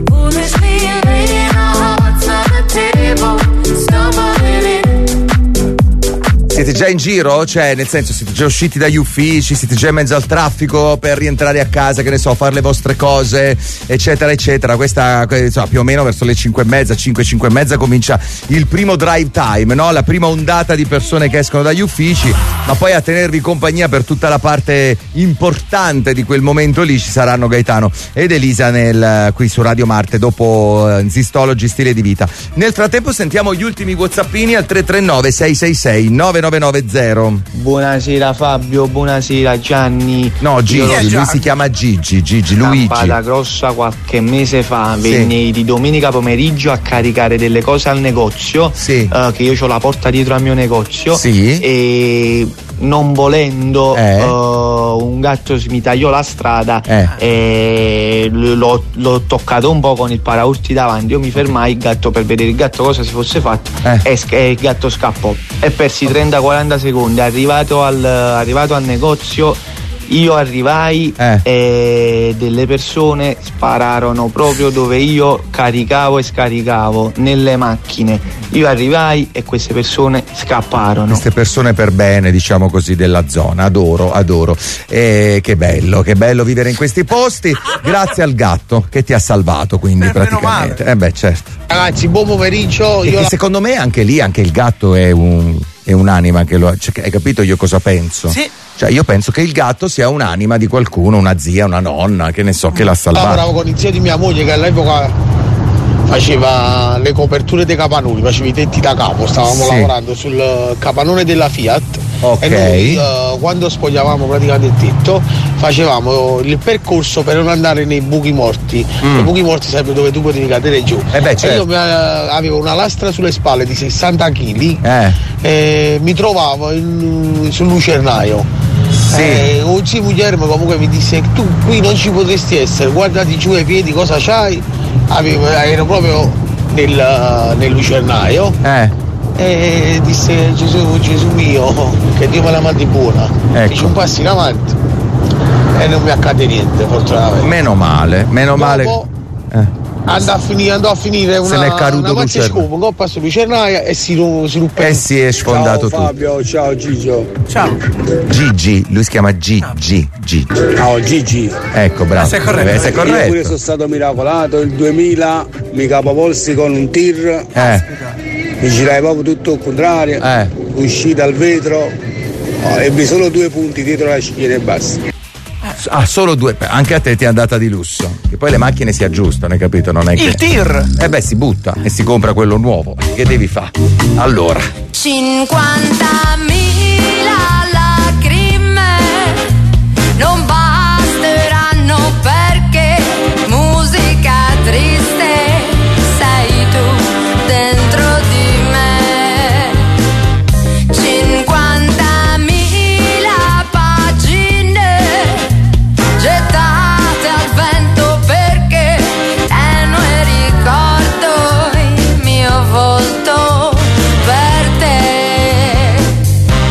Siete già in giro? Cioè, nel senso, siete già usciti dagli uffici, siete già in mezzo al traffico per rientrare a casa, che ne so, fare le vostre cose, eccetera, eccetera. Questa, insomma, più o meno verso le cinque e mezza, cinque, cinque e mezza comincia il primo drive time, no? La prima ondata di persone che escono dagli uffici, ma poi a tenervi compagnia per tutta la parte importante di quel momento lì ci saranno Gaetano ed Elisa nel, qui su Radio Marte dopo uh, Zistology Stile di Vita. Nel frattempo sentiamo gli ultimi whatsappini al tre tre nove sei sei sei nove nove nove zero. Buonasera Fabio, buonasera Gianni. No, Gigi, lui si chiama Gigi, Gigi, Luigi. Campata Grossa qualche mese fa Sì. venni di domenica pomeriggio a caricare delle cose al negozio, Sì. eh, che io ho la porta dietro al mio negozio, Sì. e non volendo Eh. eh, un gatto si mi tagliò la strada, Eh. e l'ho, l'ho toccato un po' con il paraurti davanti. Io mi fermai il gatto per vedere il gatto cosa si fosse fatto, Eh. e, sc- e il gatto scappò e persi trenta quaranta secondi. Arrivato al, arrivato al negozio io arrivai Eh. e delle persone spararono proprio dove io caricavo e scaricavo, nelle macchine. Io arrivai e queste persone scapparono. Queste persone per bene, diciamo così, della zona. Adoro, adoro. E che bello, che bello vivere in questi posti. Grazie al gatto che ti ha salvato, quindi, praticamente. Eh beh, certo. Ragazzi, buon pomeriggio. E Io che la... secondo me anche lì, anche il gatto è un è un'anima che lo. Cioè, hai capito io cosa penso? Sì. Cioè, io penso che il gatto sia un'anima di qualcuno, una zia, una nonna, che ne so, che l'ha salvato. lavoravo con il zio di mia moglie che all'epoca faceva le coperture dei capannoni, faceva i tetti da capo, stavamo Sì. lavorando sul capannone della Fiat. Ok. E noi eh, quando spogliavamo praticamente il tetto facevamo il percorso per non andare nei buchi morti. Mm. I buchi morti sarebbero dove tu potevi cadere giù. Eh beh, E certo. io mi, eh, avevo una lastra sulle spalle di sessanta chili Eh. e mi trovavo in- sul lucernaio. Sì. Eh, un zio Guglielmo comunque mi disse: tu qui non ci potresti essere, guardati giù ai piedi cosa c'hai. Avevo, ero proprio nel, nel lucernaio. Eh. E disse: Gesù, Gesù mio, che Dio me la mandi buona. Ecco. Fece un passo in avanti e non mi accade niente, fortunatamente. Meno male, meno male. Dopo Eh. andò a finire, andò a finire Se una, n'è caduto una mazza Lucerna. scopo, un coppa su lucernaia e si, ru- si ruppe. Eh si è sfondato Ciao, tutto. Fabio, ciao Gigio. Ciao. Gigi, lui si chiama Gigi, Gigi. Ciao Gigi. Ecco, bravo. Ah, sei corretto. Deve essere Io pure corretto. sono stato miracolato, il duemila mi capovolsi con un tir, Eh, mi girai proprio tutto al contrario, Eh. uscì dal vetro, oh, ebbi solo due punti dietro la schiena e basta. ah, solo due. Anche a te ti è andata di lusso. Che poi le macchine si aggiustano, hai capito? Non è che. Il tir. Eh beh, si butta e si compra quello nuovo. Che devi fare? Allora. cinquantamila lacrime non basteranno perché musica triste sei tu dentro di me. cinquantamila pagine gettate al vento perché tenue ricordo il mio volto per te.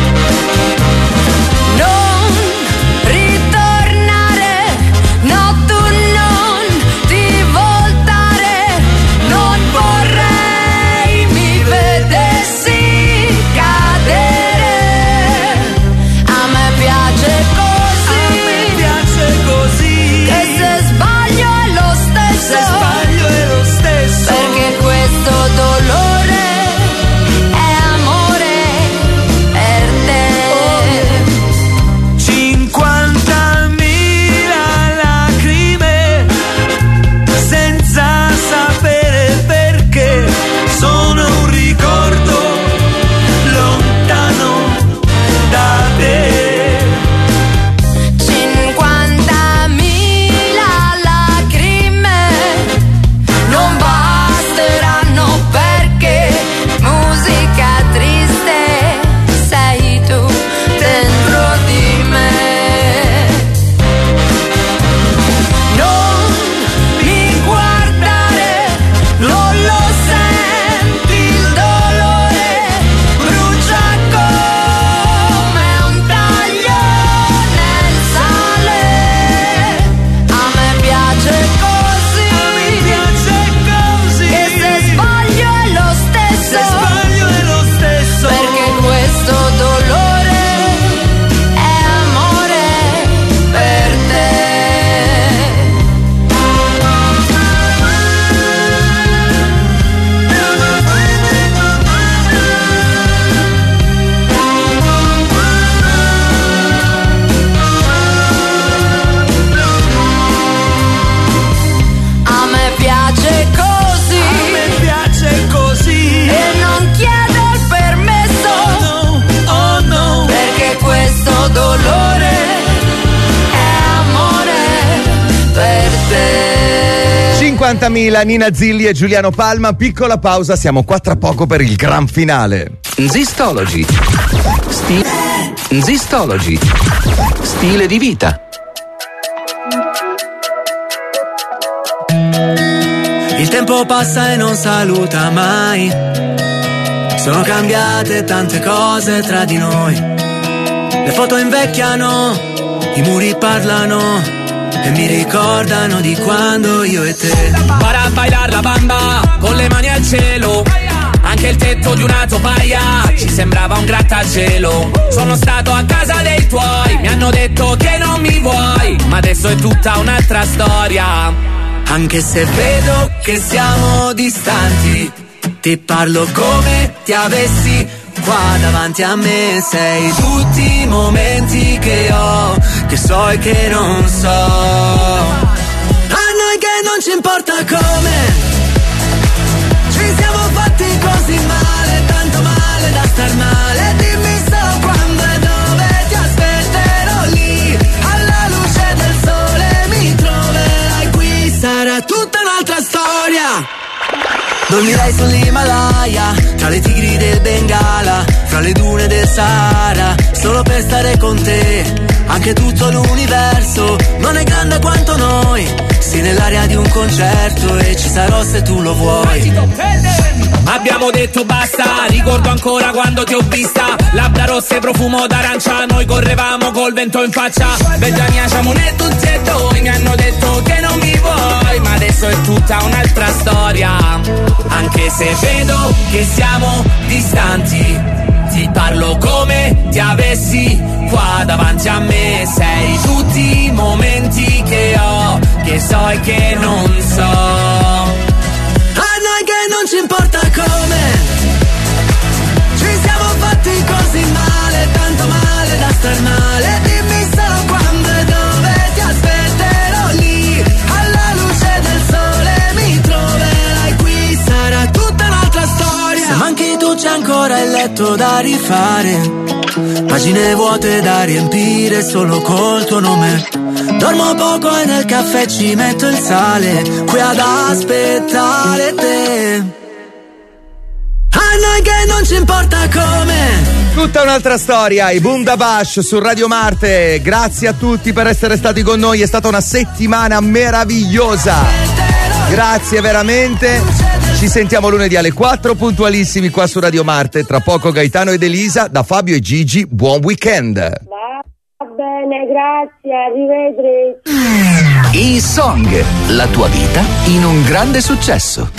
cinquantamila, Nina Zilli e Giuliano Palma. Piccola pausa, siamo qua tra poco per il gran finale. Zistology. Sti- Zistology. Stile di vita. Il tempo passa e non saluta mai. Sono cambiate tante cose tra di noi. Le foto invecchiano, i muri parlano e mi ricordano di quando io e te. Para a bailar la bamba con le mani al cielo. Anche il tetto di una topaia ci sembrava un grattacielo. Sono stato a casa dei tuoi, mi hanno detto che non mi vuoi, ma adesso è tutta un'altra storia. Anche se vedo che siamo distanti, ti parlo come ti avessi qua davanti a me. Sei tutti i momenti che ho, che so e che non so. A noi che non ci importa come ci siamo fatti così male, tanto male da star male. Dimmi solo quando e dove ti aspetterò lì, alla luce del sole mi troverai qui. Sarà tutta un'altra storia. Dormirei sull'Himalaya, tra le tigri del Bengala, fra le dune del Sahara, solo per stare con te. Anche tutto l'universo non è grande quanto noi. Sì, nell'aria di un concerto e ci sarò se tu lo vuoi. Abbiamo detto basta, ricordo ancora quando ti ho vista. Labbra rosse, profumo d'arancia, noi correvamo col vento in faccia. Bella mia, siamo ne tutti e due, mi hanno detto che non mi vuoi, ma adesso è tutta un'altra storia. Anche se vedo che siamo distanti, ti parlo come ti avessi qua davanti a me. Sei tutti i momenti che ho, che so e che non so. A noi che non ci importa come ci siamo fatti così male, tanto male da star male. Dimmi solo quando e dove ti aspetterò lì, alla luce del sole mi troverai qui. Sarà tutta un'altra storia. Se manchi tu c'è ancora il letto da rifare, pagine vuote da riempire solo col tuo nome. Dormo poco e nel caffè ci metto il sale, qui ad aspettare te. A noi che non ci importa come. Tutta un'altra storia, i Bundabash su Radio Marte. Grazie a tutti per essere stati con noi, è stata una settimana meravigliosa. Grazie veramente. Ci sentiamo lunedì alle quattro puntualissimi qua su Radio Marte. Tra poco Gaetano ed Elisa, da Fabio e Gigi, buon weekend. Va bene, grazie, arrivederci. E-Song, la tua vita in un grande successo.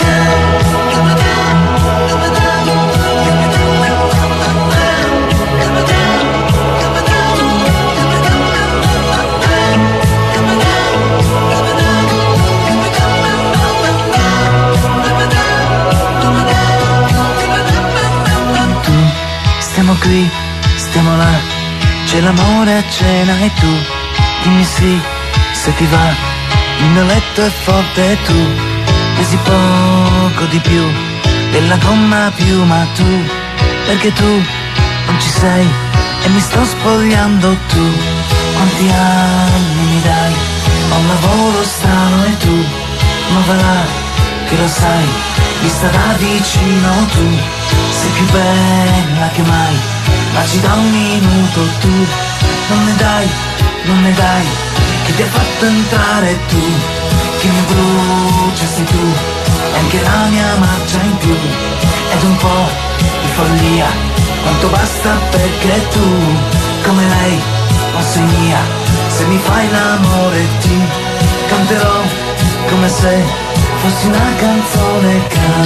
Stiamo qui, stiamo là, c'è l'amore a cena e tu dimmi sì, se ti va, il mio letto è forte e tu pesi poco di più della gomma piuma, tu, perché tu non ci sei e mi sto spogliando. Tu, quanti anni mi dai, ho un lavoro strano e tu, ma va là, che lo sai, vista da vicino tu, sei più bella che mai, ma ci dà un minuto tu, non ne dai, non ne dai, che ti ha fatto entrare tu, che mi brucia sei tu, e anche la mia marcia in più, ed un po' di follia, quanto basta perché tu, come lei, non sei mia, se mi fai l'amore ti canterò come se fossi una canzone,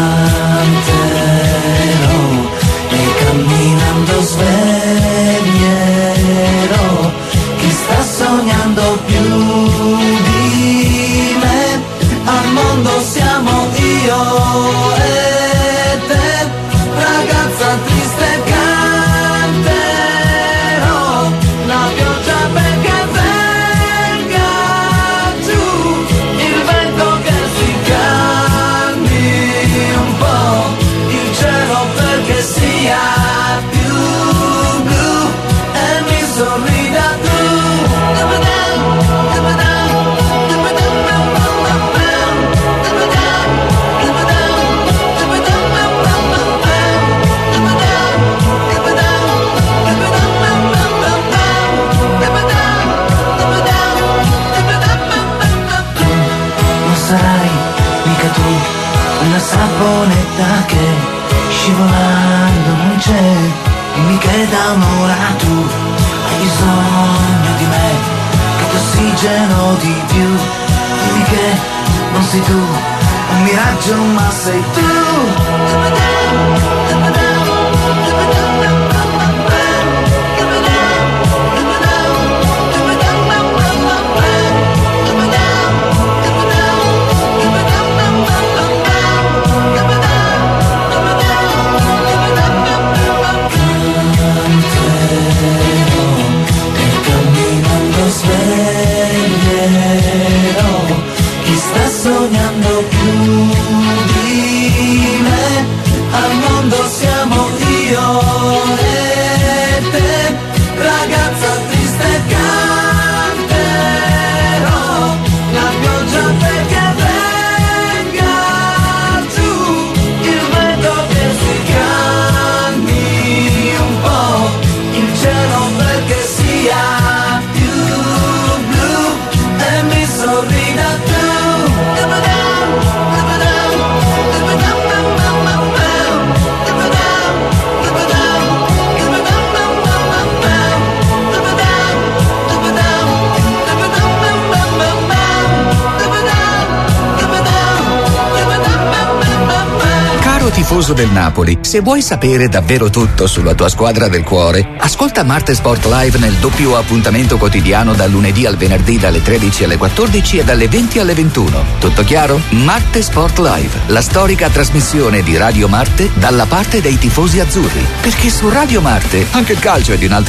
canterò e camminando sveglierò chi sta sognando più di me. Al mondo siamo io e te, ragazza triste, canterò la pioggia perché venga giù, il vento che si calmi un po', il cielo perché sia più blu e mi sorrida tu. We'll be right back. saponetta che scivolando non c'è. Dimmi che da un'ora tu hai bisogno di me, che ti ossigeno di più. Dimmi che non sei tu un miraggio ma sei tu. Sognando più di me, al mondo siamo io e te, ragazza triste canterò la pioggia perché venga giù, il vento che si calmi un po', il cielo perché sia più blu e mi sorrida tu. Tifoso del Napoli, se vuoi sapere davvero tutto sulla tua squadra del cuore, ascolta Marte Sport Live nel doppio appuntamento quotidiano dal lunedì al venerdì dalle tredici alle quattordici e dalle venti alle ventuno. Tutto chiaro? Marte Sport Live, la storica trasmissione di Radio Marte dalla parte dei tifosi azzurri. Perché su Radio Marte anche il calcio è di un altro